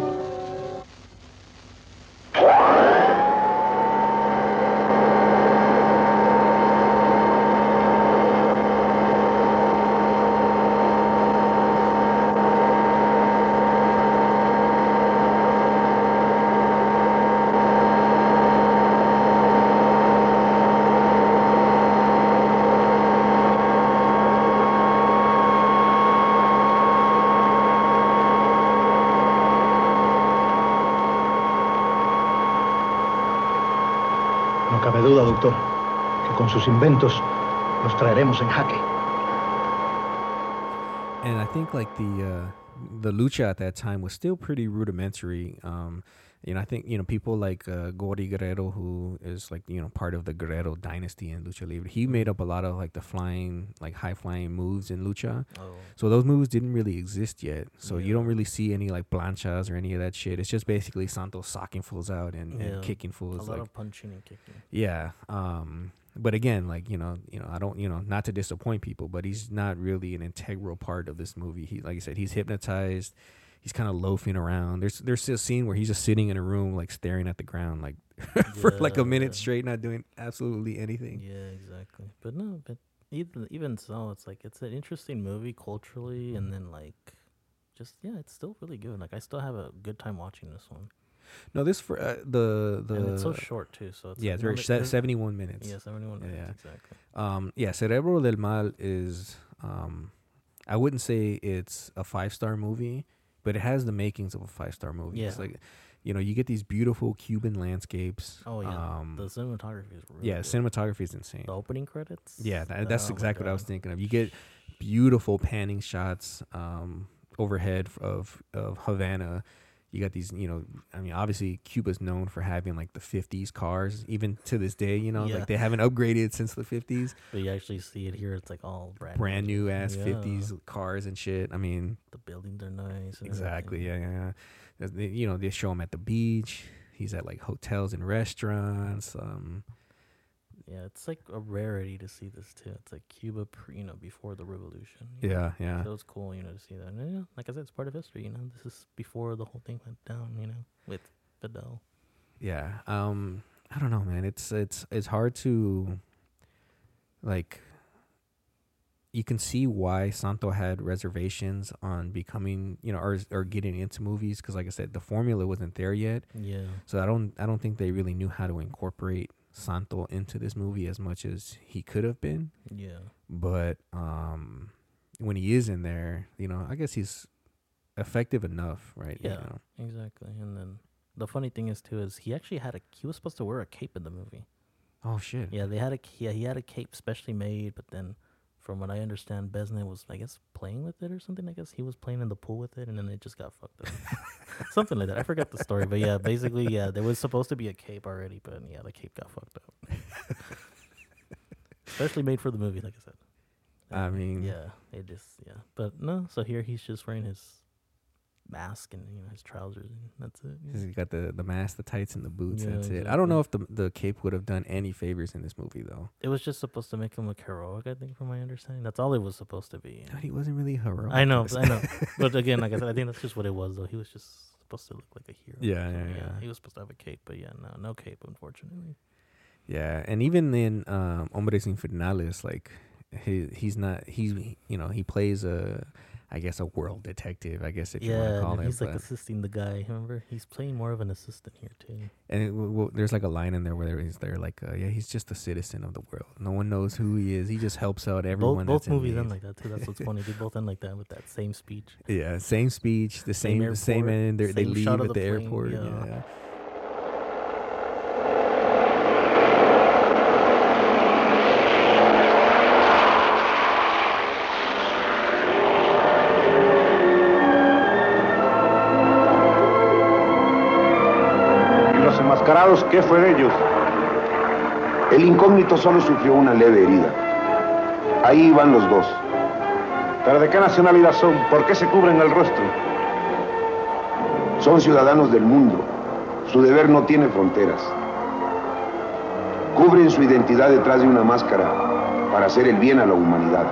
No cabe duda, doctor, que con sus inventos los traeremos en jaque. And I think like the uh, the lucha at that time was still pretty rudimentary. Um, you know, I think you know people like uh, Gori Guerrero, who is like you know part of the Guerrero dynasty in lucha libre. He made up a lot of like the flying, like high flying moves in lucha. Oh, So those moves didn't really exist yet. So you Yeah. don't really see any like planchas or any of that shit. It's just basically Santos socking fools out and, Yeah. and kicking a fools. lot Like of punching and kicking. yeah. Um, but again, like you know, you know, I don't, you know, not to disappoint people, but he's not really an integral part of this movie. He, like I said, he's hypnotized. he's kind of loafing around. There's there's a scene where he's just sitting in a room like staring at the ground like for like a minute Yeah. straight, not doing absolutely anything. Yeah, exactly. But no, but even even so, it's like it's an interesting movie culturally, and then like, just yeah, it's still really good. Like I still have a good time watching this one, No, this for uh, the the and it's so short too. So it's yeah, like, it's no, very mi- se- there's- seventy-one minutes. Yeah, seventy-one Yeah, minutes yeah. exactly. Um, yeah, Cerebro del Mal is, um, I wouldn't say it's a five star movie, but it has the makings of a five star movie. It's Yeah. like, you know, you get these beautiful Cuban landscapes. Oh yeah, Um, the cinematography is really yeah, good. cinematography is insane. The opening credits. Yeah, that, that's Oh my exactly what I was God. thinking of. You get beautiful panning shots um, overhead of of Havana. You got these, you know, I mean, obviously Cuba's known for having like the fifties cars, even to this day. You know, Yeah. like they haven't upgraded since the fifties. But you actually see it here. It's like all brand Brand new ass Yeah. fifties cars and shit. I mean, The buildings are nice. and exactly. everything. Yeah, yeah, yeah. There's the- You know, they show him at the beach. He's at like hotels and restaurants. Um, Yeah, it's like a rarity to see this too. It's like Cuba, pre, you know, before the revolution. you know? yeah, yeah. So it's cool, you know, to see that. And, yeah, like I said, it's part of history. You know, this is before the whole thing went down. You know, with Fidel. Yeah. Um I don't know, man. It's it's it's hard to like you can see why Santo had reservations on becoming, you know, or or getting into movies cuz like I said, the formula wasn't there yet. Yeah. So I don't I don't think they really knew how to incorporate Santo into this movie as much as he could have been. Yeah. But um when he is in there, you know, I guess he's effective enough, right? You Yeah. know? Exactly. And then the funny thing is too is he actually had a he was supposed to wear a cape in the movie. Oh shit. Yeah, they had a yeah he had a cape specially made, but then from what I understand, Besnay was I guess playing with it or something. I guess he was playing in the pool with it, and then it just got fucked up. Something like that. I forgot the story, but yeah, basically yeah, there was supposed to be a cape already, but yeah, the cape got fucked up. Especially made for the movie, like I said. I mean, Yeah, it just yeah, but no. So here he's just wearing his mask and you know his trousers, and that's it. yeah. He's got the, the mask, the tights, and the boots. Yeah, That's it. I don't exactly. know if the the cape would have done any favors in this movie, though. It was just supposed to make him look heroic, I think, from my understanding. That's all it was supposed to be. God, he wasn't really heroic. I know, I know. But again, like I said, I think that's just what it was, though. He was just supposed to look like a hero. Yeah, So, yeah, yeah. He was supposed to have a cape, but yeah, no, no cape, unfortunately. Yeah, and even in um, Hombres Infernales, like he he's not he's you know he plays a I guess a world detective, I guess if you want Yeah, to call and it. he's like but- assisting the guy. Remember, he's playing more of an assistant here too. and it, w- w- there's like a line in there where he's there like uh, yeah he's just a citizen of the world. No one knows who he is. He just helps out everyone. Both both that's in movies need. end like that too. That's what's funny. They both end like that with that same speech. Yeah, same speech, the Same same the same airport, end. They they same leave shot at of the, the plane, airport. yeah. Yeah. ¿Y los enmascarados qué fue de ellos? El incógnito solo sufrió una leve herida. Ahí iban los dos. ¿Pero de qué nacionalidad son? ¿Por qué se cubren el rostro? Son ciudadanos del mundo. Su deber no tiene fronteras. Cubren su identidad detrás de una máscara para hacer el bien a la humanidad.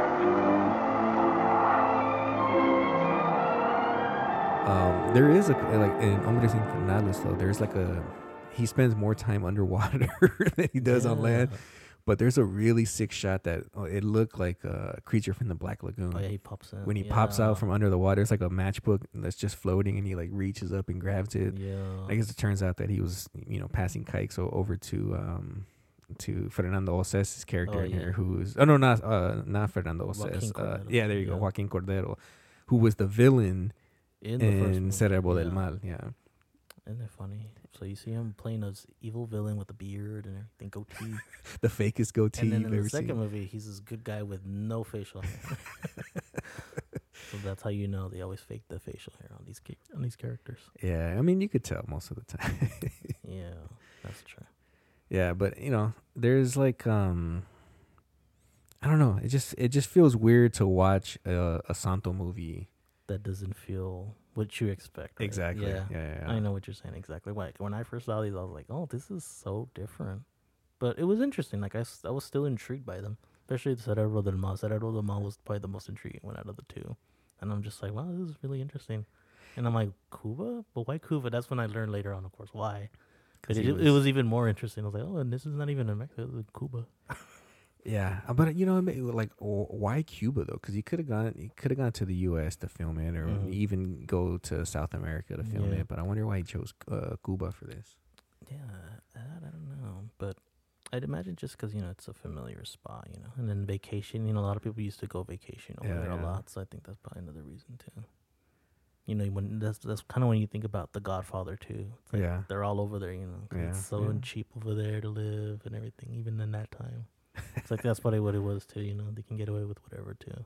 Um, there is a like in Hombres Infernales though. There's like a he spends more time underwater than he does on land. Yeah. But there's a really sick shot that oh, it looked like a creature from the Black Lagoon. Oh yeah, he pops in. When he yeah. pops out from under the water, it's like a matchbook that's just floating, and he like reaches up and grabs it. Yeah. I guess it turns out that he was, you know, passing kikes o- over to um to Fernando Oces's character Oh, in yeah. here, who's oh no, not uh not Fernando Joaquin Oces. Uh, Cordero. yeah, there you go, Yeah. Joaquin Cordero, who was the villain in the first in movie, Cerebro yeah. del Mal. Yeah, Isn't it funny? So you see him playing this evil villain with a beard and everything, goatee. the fakest goatee And then you've in ever the second seen. movie, he's this good guy with no facial hair. So that's how you know they always fake the facial hair on these ca- on these characters. Yeah, I mean you could tell most of the time. Yeah, that's true. Yeah, but you know, there's like um I don't know, it just it just feels weird to watch a, a Santo movie. That doesn't feel what you expect. Right? Exactly. Yeah. Yeah, yeah, yeah. I know what you're saying exactly. Like when I first saw these, I was like, "Oh, this is so different," but it was interesting. Like I, s- I was still intrigued by them, especially the Cerebro del Mal. Cerebro del Mal was probably the most intriguing one out of the two, and I'm just like, "Wow, this is really interesting." And I'm like, Cuba? But why Cuba? That's when I learned later on, of course, why. But it, was, it was even more interesting. I was like, oh, and this is not even in Mexico, it was in Cuba. Yeah, uh, but you know, like, why Cuba though? Because he could have gone, he could have gone to the U S to film it, or mm. even go to South America to film yeah. it. But I wonder why he chose uh, Cuba for this. Yeah, I, I don't know, but I'd imagine just because you know it's a familiar spot, you know, and then vacation. You know, a lot of people used to go vacation over yeah, there yeah. a lot, so I think that's probably another reason too. You know, when that's that's kind of when you think about The Godfather too. Like yeah, they're all over there. You know, yeah, it's so yeah. cheap over there to live and everything, even in that time. It's like that's probably what it was too. You know, they can get away with whatever too.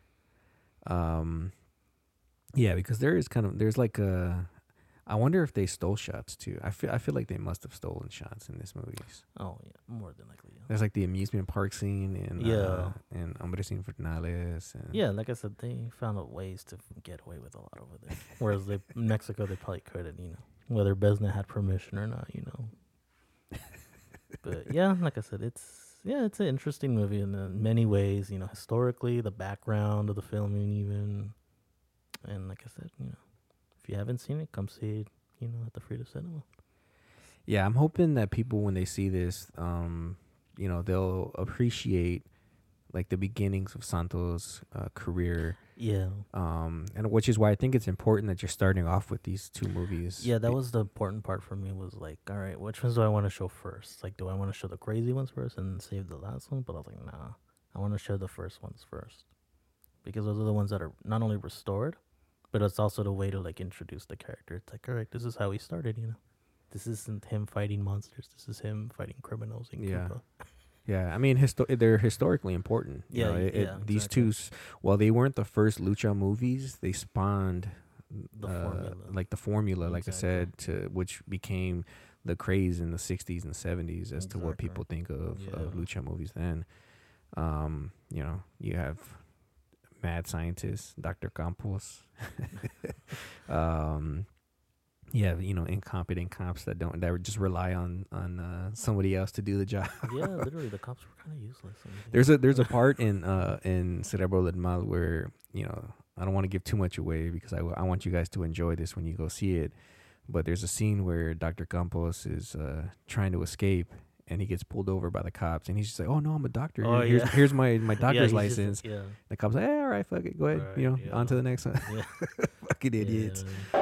Um, yeah, because there is kind of there's like a. I wonder if they stole shots too. I feel I feel like they must have stolen shots in this movie. Oh yeah, more than likely. Yeah. There's like the amusement park scene and yeah, uh, and Hombres Infernales. And yeah, like I said, they found out ways to get away with a lot over there. Whereas they, in Mexico, they probably couldn't. You know, whether Besna had permission or not. You know. But yeah, like I said, it's. Yeah, it's an interesting movie in uh, many ways. You know, historically, the background of the filming, even, and like I said, you know, if you haven't seen it, come see it. You know, at the Frida Cinema. Yeah, I'm hoping that people, when they see this, um, you know, they'll appreciate like the beginnings of Santos' uh, career. Yeah. Um, and which is why I think it's important that you're starting off with these two movies. Yeah, that was the important part for me. Was like, all right, which ones do I want to show first? Like, do I want to show the crazy ones first and save the last one? But I was like, nah, I want to show the first ones first, because those are the ones that are not only restored, but it's also the way to like introduce the character. It's like, all right, this is how he started. You know, this isn't him fighting monsters. This is him fighting criminals in yeah. Cuba. Yeah, I mean, histo- they're historically important. You yeah, know, it, yeah. it, these exactly. two, while they weren't the first lucha movies, they spawned the uh, formula. like the formula, exactly. like I said, to which became the craze in the sixties and seventies as exactly. to what people think of, yeah. of lucha movies then. Um, you know, you have mad scientist Doctor Campos. um, Yeah, you know, incompetent cops that don't that just rely on on uh, somebody else to do the job. Yeah, literally, the cops were kind of useless. There's a there's a part in uh in Cerebro del Mal where, you know, I don't want to give too much away because I, I want you guys to enjoy this when you go see it. But there's a scene where Doctor Campos is uh, trying to escape and he gets pulled over by the cops and he's just like, "Oh no, I'm a doctor. Oh, here's yeah. here's my my doctor's yeah, license." Just, yeah. The cops like, "Hey, all right, fuck it, go ahead, right, you know, yeah. on to the next one." Yeah. Fucking idiots. Yeah.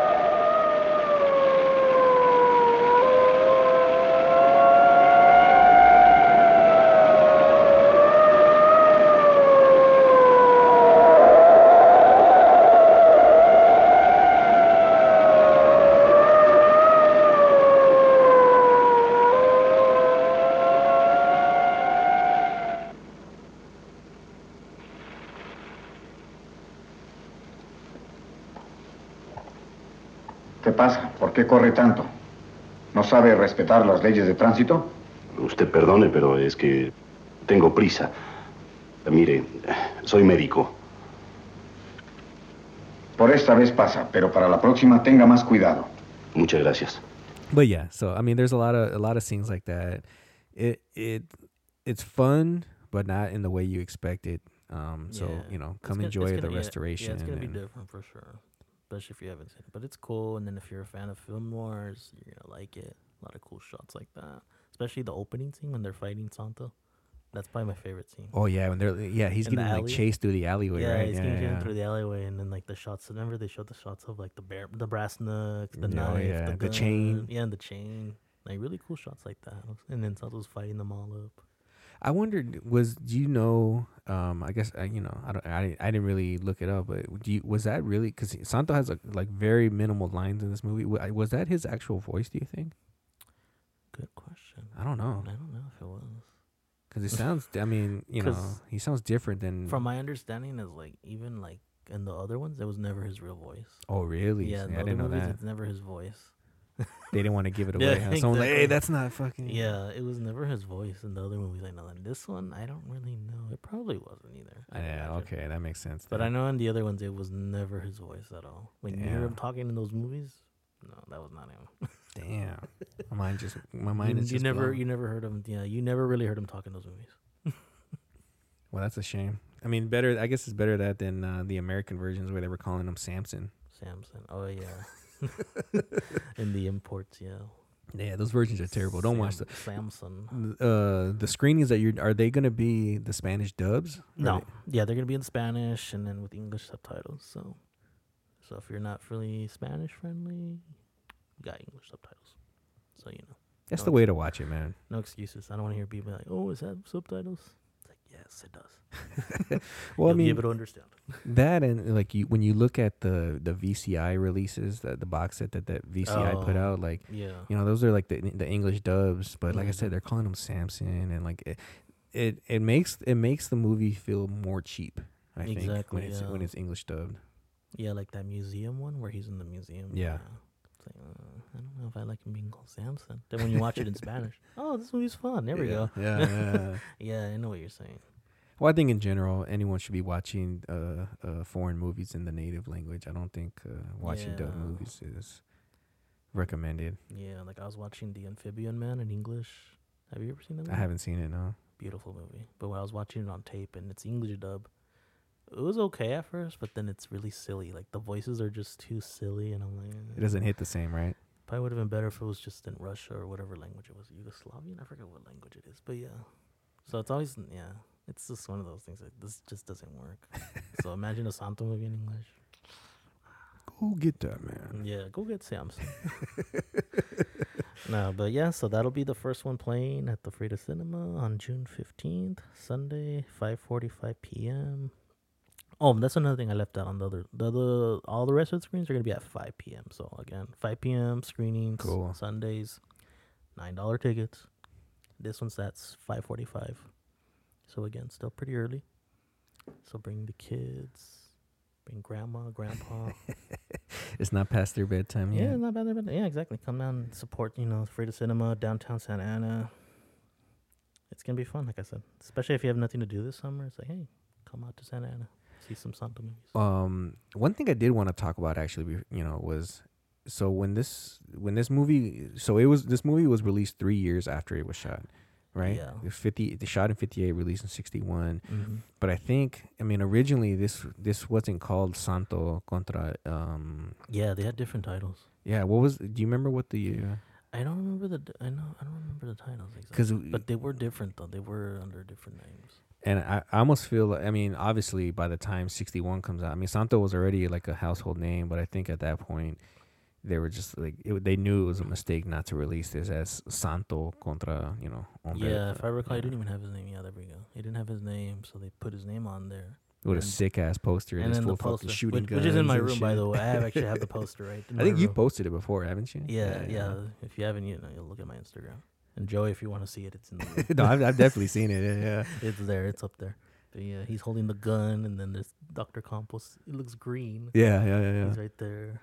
¿Qué pasa? ¿Por qué corre tanto? ¿No sabe respetar las leyes de tránsito? Usted perdone, pero es que tengo prisa. Mire, soy médico. Por esta vez pasa, pero para la próxima tenga más cuidado. Muchas gracias. But yeah, so I mean, there's a lot of a lot of scenes like that. It it it's fun, but not in the way you expect it. Um, so Yeah. you know, It's come gonna- enjoy it's the gonna- yeah, restoration. Yeah, it's gonna be and- different for sure, especially if you haven't seen it. But it's cool, and then if you're a fan of film noirs, you're gonna like it. A lot of cool shots like that, especially the opening scene when they're fighting Santa. That's probably my favorite scene. Oh yeah, when they're yeah, he's In the getting like alley? chased through the alleyway, yeah, right? he's yeah, getting yeah. through the alleyway, and then like the shots. Remember they showed the shots of like the bear, the brass knucks, the Yeah, knife, yeah, the, the gun. chain. Yeah, and the chain. Like really cool shots like that. And then Santa's fighting them all up. I wondered, was do you know? Um, I guess uh, you know. I don't. I, I didn't really look it up, but do you, was that really? Because Santo has a, like very minimal lines in this movie. Wa- Was that his actual voice? Do you think? Good question. I don't know. I don't know if it was. Because it sounds. I mean, you know, 'Cause he sounds different than. From my understanding, is like even like in the other ones, it was never his real voice. Oh really? Yeah, in the I other didn't know movies, that. it's never his voice. They didn't want to give it Yeah, away. huh? Someone's like, "Hey, exactly. that's not fucking." Yeah, it was never his voice in the other movies. I know. And this one, I don't really know. It probably wasn't either. I Yeah. imagine. Okay, that makes sense. But then. I know in the other ones, it was never his voice at all. When you hear Yeah. him talking in those movies, no, that was not him. Damn. My mind just. My mind you, is you just. never, blown. you never heard him. Yeah, you never really heard him talk in those movies. Well, that's a shame. I mean, better. I guess it's better that than uh, the American versions where they were calling him Samson. Samson. Oh yeah. In the imports, yeah. Yeah, those versions are terrible. Don't watch Sam- the Samson. uh the screenings that you're. Are they gonna be the Spanish dubs? Or No, they- yeah, they're gonna be in Spanish and then with English subtitles. So, so if you're not really Spanish friendly, you got English subtitles. So you know, that's no the way to watch it, man. no excuses. I don't want to hear people like, "Oh, is that subtitles?" It's like, yes, it does. Well, I You'll be mean, able to understand. that and like you when you look at the the V C I releases, the the box set that that V C I put Oh. out, like Yeah, you know, those are like the the English dubs. But like I Mhm. said, they're calling them Samson, and like it it, it makes it makes the movie feel more cheap. I think Exactly, when it's when yeah. it's English dubbed. yeah, like that museum one where he's in the museum. Yeah. It's like, uh, I don't know if I like him being called Samson. Then when you watch it in Spanish, oh, this movie's fun. There we yeah, go. Yeah, yeah. Yeah, I know what you're saying. Well, I think in general, anyone should be watching uh, uh, foreign movies in the native language. I don't think uh, watching dub Yeah. movies is recommended. Yeah, like I was watching The Amphibian Man in English. Have you ever seen that movie? I haven't seen it, no. Beautiful movie. But when I was watching it on tape and it's English dub, it was okay at first, but then it's really silly. Like the voices are just too silly, and I'm like, It doesn't hit the same, right? probably would have been better if it was just in Russia or whatever language it was. Yugoslavian? I forget what language it is, but yeah. So it's always, yeah, it's just one of those things. Like, this just doesn't work. So imagine a Santo movie in English. Go get that, man. Yeah, go get Samson. No, but yeah, so that'll be the first one playing at the Frida Cinema on June fifteenth, Sunday, five forty-five p.m. Oh, that's another thing I left out on the other. The other, all the rest of the screens are going to be at five p.m. So again, five p.m. screenings, Cool. Sundays, nine dollars tickets. This one's at five forty-five. So again, still pretty early. So bring the kids, bring grandma, grandpa. It's not past their bedtime Yeah, yet. it's not bad. Not bad. Yeah, exactly. Come down and support, you know, Frida Cinema, downtown Santa Ana. It's going to be fun, like I said. Especially if you have nothing to do this summer. It's like, hey, come out to Santa Ana. See some Santo movies. Um, one thing I did want to talk about actually, be- you know, was so when this when this movie, so it was this movie was released three years after it was shot, right? Yeah. It was fifty, they shot in fifty-eight, released in sixty-one. Mm-hmm. But I think, I mean, originally this this wasn't called Santo contra. Um, Yeah, they had different titles. yeah, what was? Do you remember what the? Uh, I don't remember the. d- I know. I don't remember the titles exactly. 'cause but they were different though. They were under different names. And I, I almost feel like, I mean, obviously by the time sixty-one comes out, I mean, Santo was already like a household name, but I think at that point they were just like, it, they knew it was a mistake not to release this as Santo contra, you know, hombre. Yeah, if I recall, yeah. he didn't even have his name. Yeah, there we go. He didn't have his name, so they put his name on there. With a and- sick ass poster and, And this then the fool poster, fucking shooting which, guns. which is in my and room, by shit. the way. I have actually have the poster right. In I my think you room. posted it before, haven't you? Yeah, yeah, If you haven't, you know, you'll look at my Instagram. And Joey, if you want to see it, it's in the room. No, I've, I've definitely seen it. Yeah, yeah. It's there. It's up there. But yeah, he's holding the gun, and then there's Doctor Campos. It looks green. Yeah, yeah, yeah, yeah. He's right there.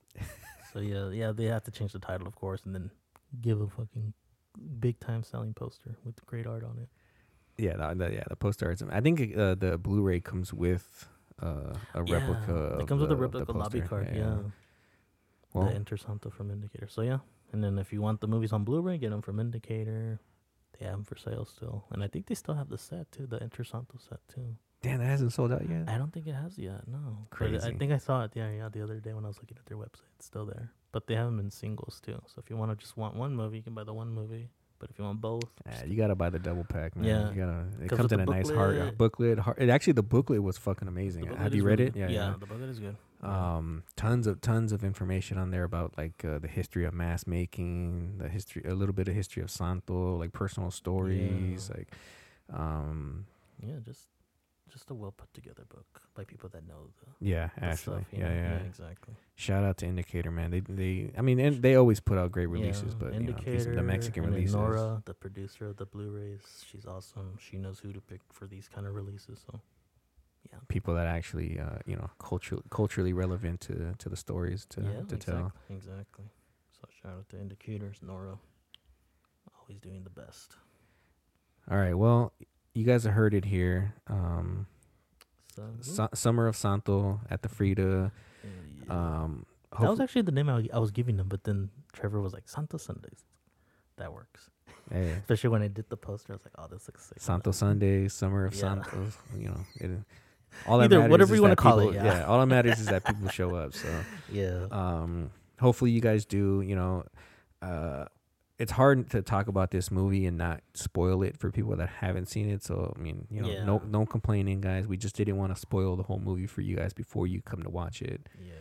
So yeah, yeah, they have to change the title, of course, and then give a fucking big time selling poster with great art on it. Yeah, the, the, yeah, the poster arts. I think uh, the Blu-ray comes with uh, a Yeah, replica. It of comes with a the- the replica lobby poster. card. Yeah, Well, the Enter Santo from Indicator. So yeah, and then if you want the movies on Blu-ray, get them from Indicator. They have them for sale still, and I think they still have the set too, the Enter Santo set too. damn, that hasn't sold out yet. I don't think it has yet. No, But Crazy. I think I saw it. Yeah, yeah, the other day when I was looking at their website, it's still there. But they have them in singles too. So if you want to just want one movie, you can buy the one movie. But if you want both, Ah, you gotta buy the double pack, man. Yeah. you gotta. It 'Cause comes with in a the nice hard uh, booklet- booklet. Hard, it actually the booklet was fucking amazing. the booklet Have is you read really it? good. Yeah, yeah, yeah. the booklet is good. Yeah. Um, tons of tons of information on there about like uh, the history of mask making, the history, a little bit of history of Santo, like personal stories, Yeah. like, um, Yeah, just just a well put together book by people that know the, yeah, the actually, stuff. you yeah, know? yeah. exactly. Shout out to Indicator, man. They they, I mean, and they always put out great releases, Yeah, but you know, these- Indicator, the Mexican and then releases. Nora, the producer of the Blu-rays, she's awesome. She knows who to pick for these kind of releases. So yeah, People that actually, uh, you know, culturally culturally relevant to to the stories to yeah, to exactly, tell. exactly. So shout out to Indicators, Nora, always doing the best. All right, well, you guys have heard it here. Um, So Su- Summer of Santo at the Frida. yeah. Um, that was hopef- actually the name I, I was giving them, but then Trevor was like Santo Sundays. That works, hey, especially when I did the poster. I was like, oh, this looks sick. Santo Sunday, Summer of Yeah. Santos. You know, it, all that Either matters whatever is you wanna that call people- it, yeah. all that matters is that people show up. So Yeah. um, hopefully you guys do. You know, uh, it's hard to talk about this movie and not spoil it for people that haven't seen it. So I mean, you know, Yeah. no no complaining, guys. We just didn't want to spoil the whole movie for you guys before you come to watch it. Yeah.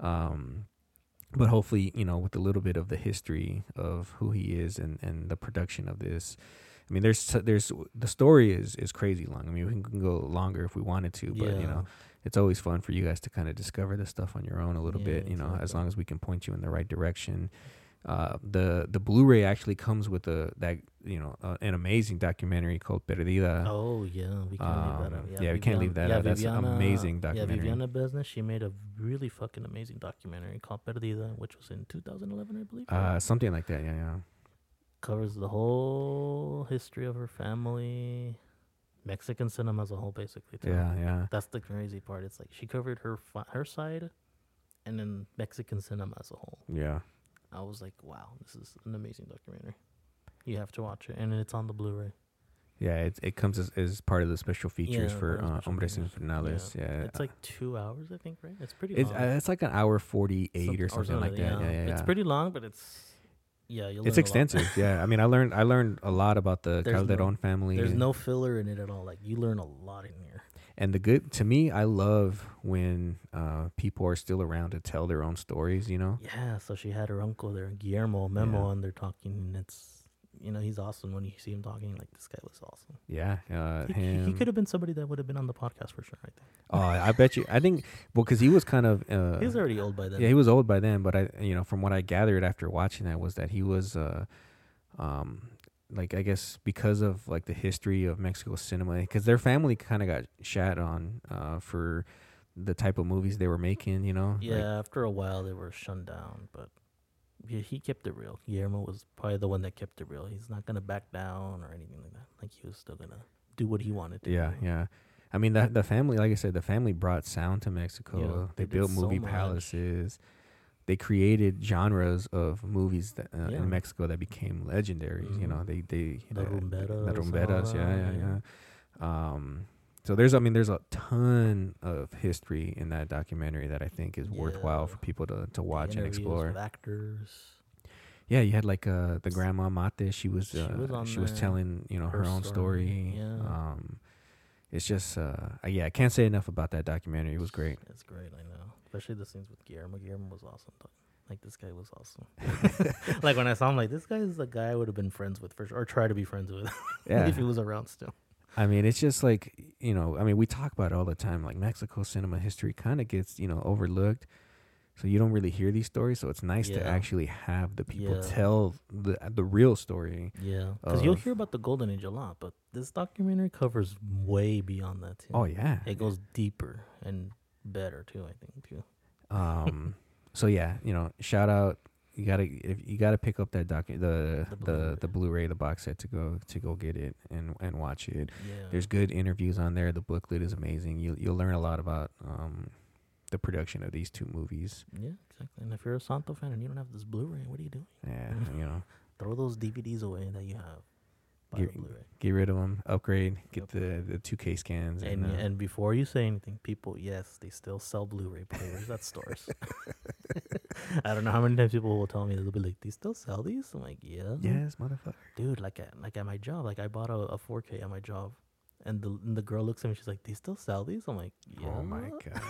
Um, but hopefully, you know, with a little bit of the history of who he is and, and the production of this, I mean, there's there's the story is is crazy long. I mean, we can go longer if we wanted to, but you Yeah. know, it's always fun for you guys to kind of discover this stuff on your own a little Yeah, bit. You know, as exactly. long as we can point you in the right direction. Uh, the the Blu-ray actually comes with a that you know uh, an amazing documentary called Perdida. Oh yeah, we can't leave that Um, out. yeah, we can't leave that yeah, out. That's an Viviana- amazing documentary. Yeah, Viviana Business. She made a really fucking amazing documentary called Perdida, which was in two thousand eleven, I believe. Uh, something like that. Yeah, yeah. Covers the whole history of her family, Mexican cinema as a whole, basically. too. Yeah, yeah. That's the crazy part. It's like she covered her fi- her side, and then Mexican cinema as a whole. Yeah. I was like, wow, this is an amazing documentary. You have to watch it, and it's on the Blu-ray. Yeah, it it comes as, as part of the special features Yeah, for part of uh, special Hombres features. Infernales. Yeah, It's like two hours, I think, right? It's pretty it's long. uh, it's like an hour forty eight or something like that. Yeah, yeah, yeah. It's pretty long, but it's yeah, you'll It's learn a lot. extensive. Yeah, I mean, I learned I learned a lot about the There's no- Calderon family. There's no filler in it at all. Like you learn a lot in here. And the good to me, I love when uh, people are still around to tell their own stories. You know. Yeah, so she had her uncle there, Guillermo Memo, Yeah. and they're talking, and it's you know he's awesome. When you see him talking, like this guy was awesome. Yeah. Uh, He, him. he could have been somebody that would have been on the podcast for sure, right there. Oh, I bet you. I think well, because he was kind of. Uh, He's already old by then. Yeah, he was old by then, but I, you know, from what I gathered after watching that was that he was, uh, um, like I guess because of like the history of Mexico cinema, because their family kind of got shat on, uh, for the type of movies they were making, you know. Yeah, Like, after a while they were shunned down, but yeah, he kept it real. Guillermo was probably the one that kept it real. He's not gonna back down or anything like that. Like he was still gonna do what he wanted to. yeah, do. yeah. I mean, the the family, like I said, the family brought sound to Mexico. Yeah, they, they did built so movie much. palaces. They created genres of movies that, uh, Yeah. in Mexico that became legendary. You Mhm. know, they they The uh, rumberas the and all rumberas, yeah, that, yeah, yeah. yeah. Um, so there's, I mean, there's a ton of history in that documentary that I think is worthwhile Yeah. for people to to The watch and interviews explore. with actors. Yeah, you had like uh the grandma Mate. She was She uh, was on she was there. telling you know her, Her own story. story, yeah. Um, it's just uh yeah, I can't say enough about that documentary. It was great. It's great, I know. Especially the scenes with Guillermo. Guillermo was awesome. Though. Like this guy was awesome. Like when I saw him, like this guy is the guy I would have been friends with for sure, or try to be friends with, Yeah. if he was around still. I mean, it's just like, you know, I mean, we talk about it all the time. Like Mexico cinema history kind of gets, you know, overlooked. So you don't really hear these stories. So it's nice to Yeah. actually have the people Yeah. tell the the real story. Yeah, because you'll Of- hear about the Golden Age a lot, but this documentary covers way beyond that too. Oh, yeah. It goes deeper and better too. I think too. Um, so yeah, you know, shout out. You gotta if you gotta pick up that doc the The the Blu-ray. the Blu-ray, the box set to go to go get it and and watch it. Yeah. There's good interviews on there. The booklet is amazing. You you'll learn a lot about um the production of these two movies. Yeah, exactly. And if you're a Santo fan and you don't have this Blu-ray, what are you doing? Yeah, you know, Throw those D V Ds away that you have. Buy Get- the Blu-ray. get rid of them, upgrade, get the the two K scans, and, And uh, and before you say anything, people, yes, they still sell Blu-ray players at stores. I don't know how many times people will tell me they'll be like, "They still sell these?" I'm like, "Yeah, yes, motherfucker. dude." Like at like at my job, like I bought a, a four K at my job, and the and the girl looks at me, she's like, "They still sell these?" I'm like, "Yeah." Oh my god.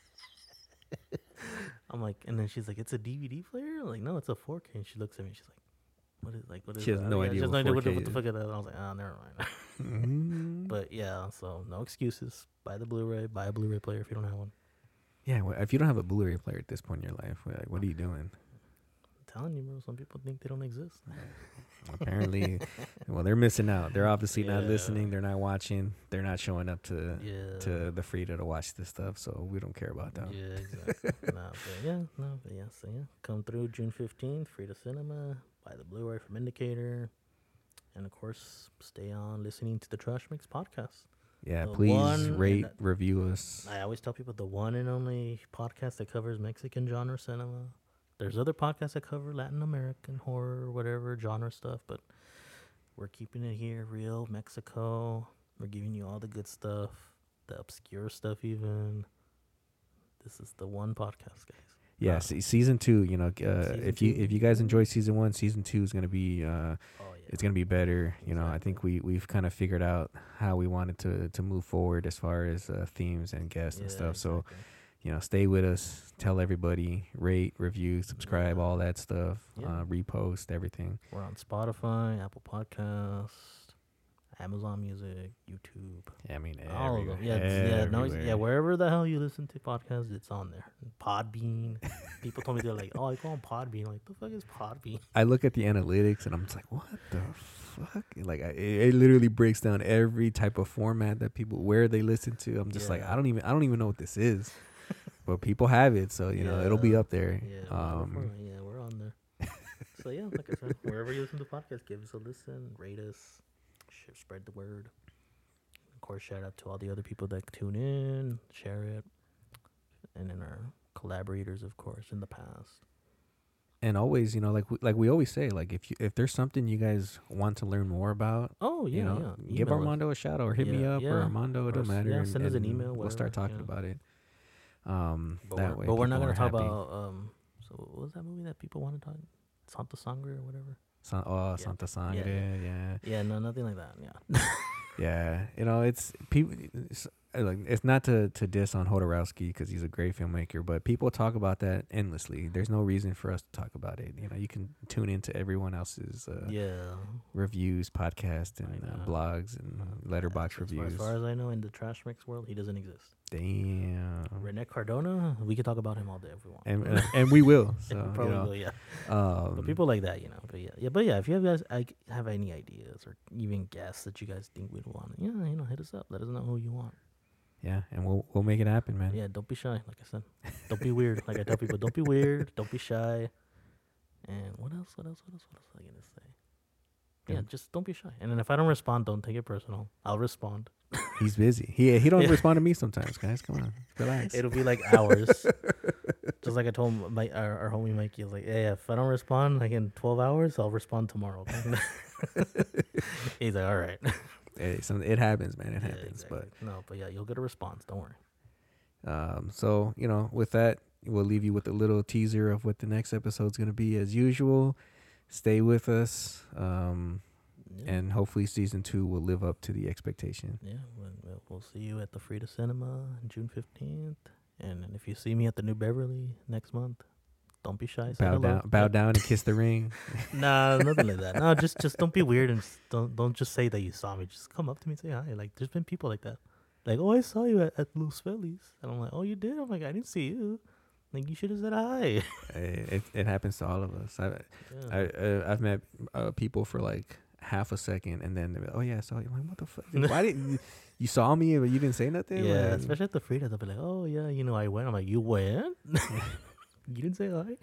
I'm like, and then she's like, "It's a D V D player?" I'm like, "No, it's a four K." And she looks at me, she's like, "What is like what is?" She has that?" no Yeah, idea She has what no idea what the, 4K what the is. fuck is that. And I was like, "Ah, never mind." Mhm. But yeah, so no excuses. Buy the Blu-ray. Buy a Blu-ray player if you don't have one. Yeah, well, if you don't have a Blu-ray player at this point in your life, like, what are you doing? I'm telling you, bro. Some people think they don't exist. Apparently, well, they're missing out. They're obviously not Yeah. listening. They're not watching. They're not showing up to Yeah. to the Frida to watch this stuff. So we don't care about them. Yeah, exactly. nah, but yeah, no, but yeah, so yeah, come through June fifteenth, Frida Cinema. Buy the Blu-ray from Indicator, and of course, stay on listening to the Trash Mix podcast. Yeah, The please one- rate, and review us. I always tell people the one and only podcast that covers Mexican genre cinema. There's other podcasts that cover Latin American horror, whatever genre stuff, but we're keeping it here real Mexico. We're giving you all the good stuff. the obscure stuff even. This is the one podcast, guys. Yeah, Uh, se- season two. You know, uh, Season if you two. if you guys enjoyed season one, season two is gonna be uh, oh yeah. it's gonna be better. You know, I Exactly. think we we've kind of figured out how we wanted to to move forward as far as uh, themes and guests and Yeah, stuff. So exactly. you know, stay with us. Tell everybody, rate, review, subscribe, Yeah. all that stuff. Yeah. Uh, repost everything. We're on Spotify, Apple Podcast, Amazon Music, YouTube. Yeah, I mean, All of everywhere. them. Yeah, it's- yeah, no, it's- yeah. everywhere. Wherever the hell you listen to podcasts, it's on there. Podbean. People told me they're like, "Oh, I call them Podbean." Like, the fuck is Podbean? I look at the analytics and I'm just like, what the fuck? Like, I, it, it literally breaks down every type of format that people where they listen to. I'm just like, Yeah. I don't even I don't even know what this is, but people have it, so you know it'll be Yeah. up there. Yeah, Um, we're, yeah, we're on there. So yeah, like I said, wherever you listen to podcasts, give us a listen, rate us, sh- spread the word. Of course, shout out to all the other people that tune in, share it, and then our collaborators, of course, in the past. and always, you know, like we, like we always say, like if you if there's something you guys want to learn more about, Oh yeah, you know, yeah. give Email us. Armando a shout out or hit me Yeah, up or yeah. Armando. It Or don't s- matter. yeah, and- send us an and email, We'll start whatever, talking yeah. about it. Um, But that we're, way, but we're not people gonna are talk happy. about um. So what was that movie that people want to talk? Santa Sangre or whatever. San, oh, Yeah. Santa Yeah, Sangre, yeah. yeah. Yeah, no, nothing like that. Yeah. Yeah, you know, it's people. It's, uh, like it's not to to diss on Hodorowski because he's a great filmmaker, but people talk about that endlessly. There's no reason for us to talk about it. You know, you can tune into everyone else's uh, yeah. reviews, podcasts, and uh, know. blogs and letterbox As far, reviews. as far as I know, in the trash mix world, he doesn't exist. Damn, Rene Cardona, we could talk about him all day if we want. and uh, and we will. So We you probably know, will, yeah. um, But people like that, you know. But yeah, yeah. But yeah, if you have guys I have any ideas or even guests that you guys think we'd want, yeah, you know, hit us up. Let us know who you want. yeah, and we'll we'll make it happen, man. Yeah, don't be shy. Like I said, don't be weird. Like I tell people, don't be weird. Don't be shy. And what else? What else? What else? What else was I gonna say? Yeah, Yeah. just don't be shy. And then if I don't respond, don't take it personal. I'll respond. He's busy. He he don't Yeah. respond to me sometimes, guys. Come on, relax. It'll be like hours. Just like I told my our, our homie Mikey, like, hey, if I don't respond like in twelve hours, I'll respond tomorrow. He's like, all right. Hey, some, it happens, man. It Yeah, happens. exactly. no, but yeah, you'll get a response. Don't worry. But um, so you know, with that, we'll leave you with a little teaser of what the next episode's gonna be. As usual, stay with us, um, Yeah. and hopefully season two will live up to the expectation. Yeah, we'll, we'll- we'll see you at the Frida Cinema on June fifteenth. And then if you see me at the New Beverly next month, don't be shy. Say Bow hello. down, bow down, and kiss the ring. Nah, nothing like that. No, just just don't be weird and just don't don't just say that you saw me. Just come up to me and say hi. Like there's been people like that. Like, oh, I saw you at, at Los Feliz. And I'm like, oh, you did? I'm like, I didn't see you. Like, you should have said hi. Hey, it it happens to all of us. I, Yeah. I uh, I've met uh, people for like half a second, and then they're like, oh yeah, I saw you. I'm like, what the fuck? Why didn't you? You saw me, but you didn't say nothing. Yeah, Like, especially at the Frida, they'll be like, "Oh yeah, you know, I went." I'm like, "You went? You didn't say hi?"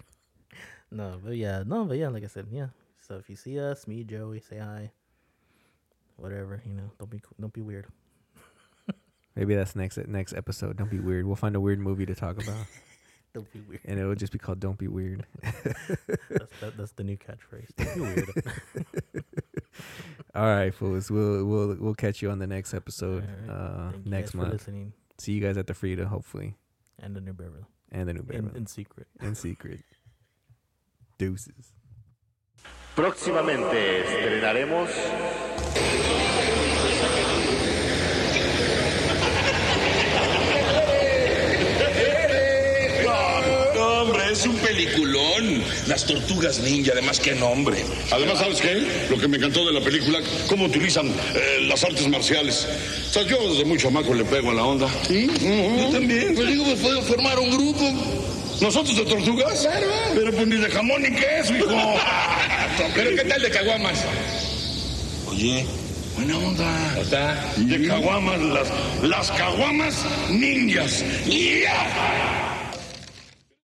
No, but yeah, no, but yeah, like I said, yeah. So if you see us, me, Joey, say hi. Whatever, you know, don't be don't be weird. maybe that's next next episode. Don't be weird. We'll find a weird movie to talk about, Don't be weird. and it'll just be called "Don't Be Weird." That's that, that's the new catchphrase. Don't be weird. All right, fools. We'll we'll we'll catch you on the next episode All right. uh, Thank you next guys for month. listening, See you guys at the Frida, hopefully, and the New Beverly and the new in, Beverly in secret. in secret. Deuces. Próximamente estrenaremos No, hombre, es un peliculón. Las tortugas ninja, además, qué nombre. Además, ¿sabes qué? Lo que me encantó de la película, cómo utilizan eh, las artes marciales. O sea, yo desde muy chamaco le pego a la onda. ¿Sí? Yo también. Pues digo, pues puedo formar un grupo. ¿Nosotros de tortugas? Claro. Pero pues ni de jamón ni queso, hijo. Pero ¿qué tal de caguamas? Oye, buena onda. ¿Está? De caguamas, las, las caguamas ninjas. ¡Ya!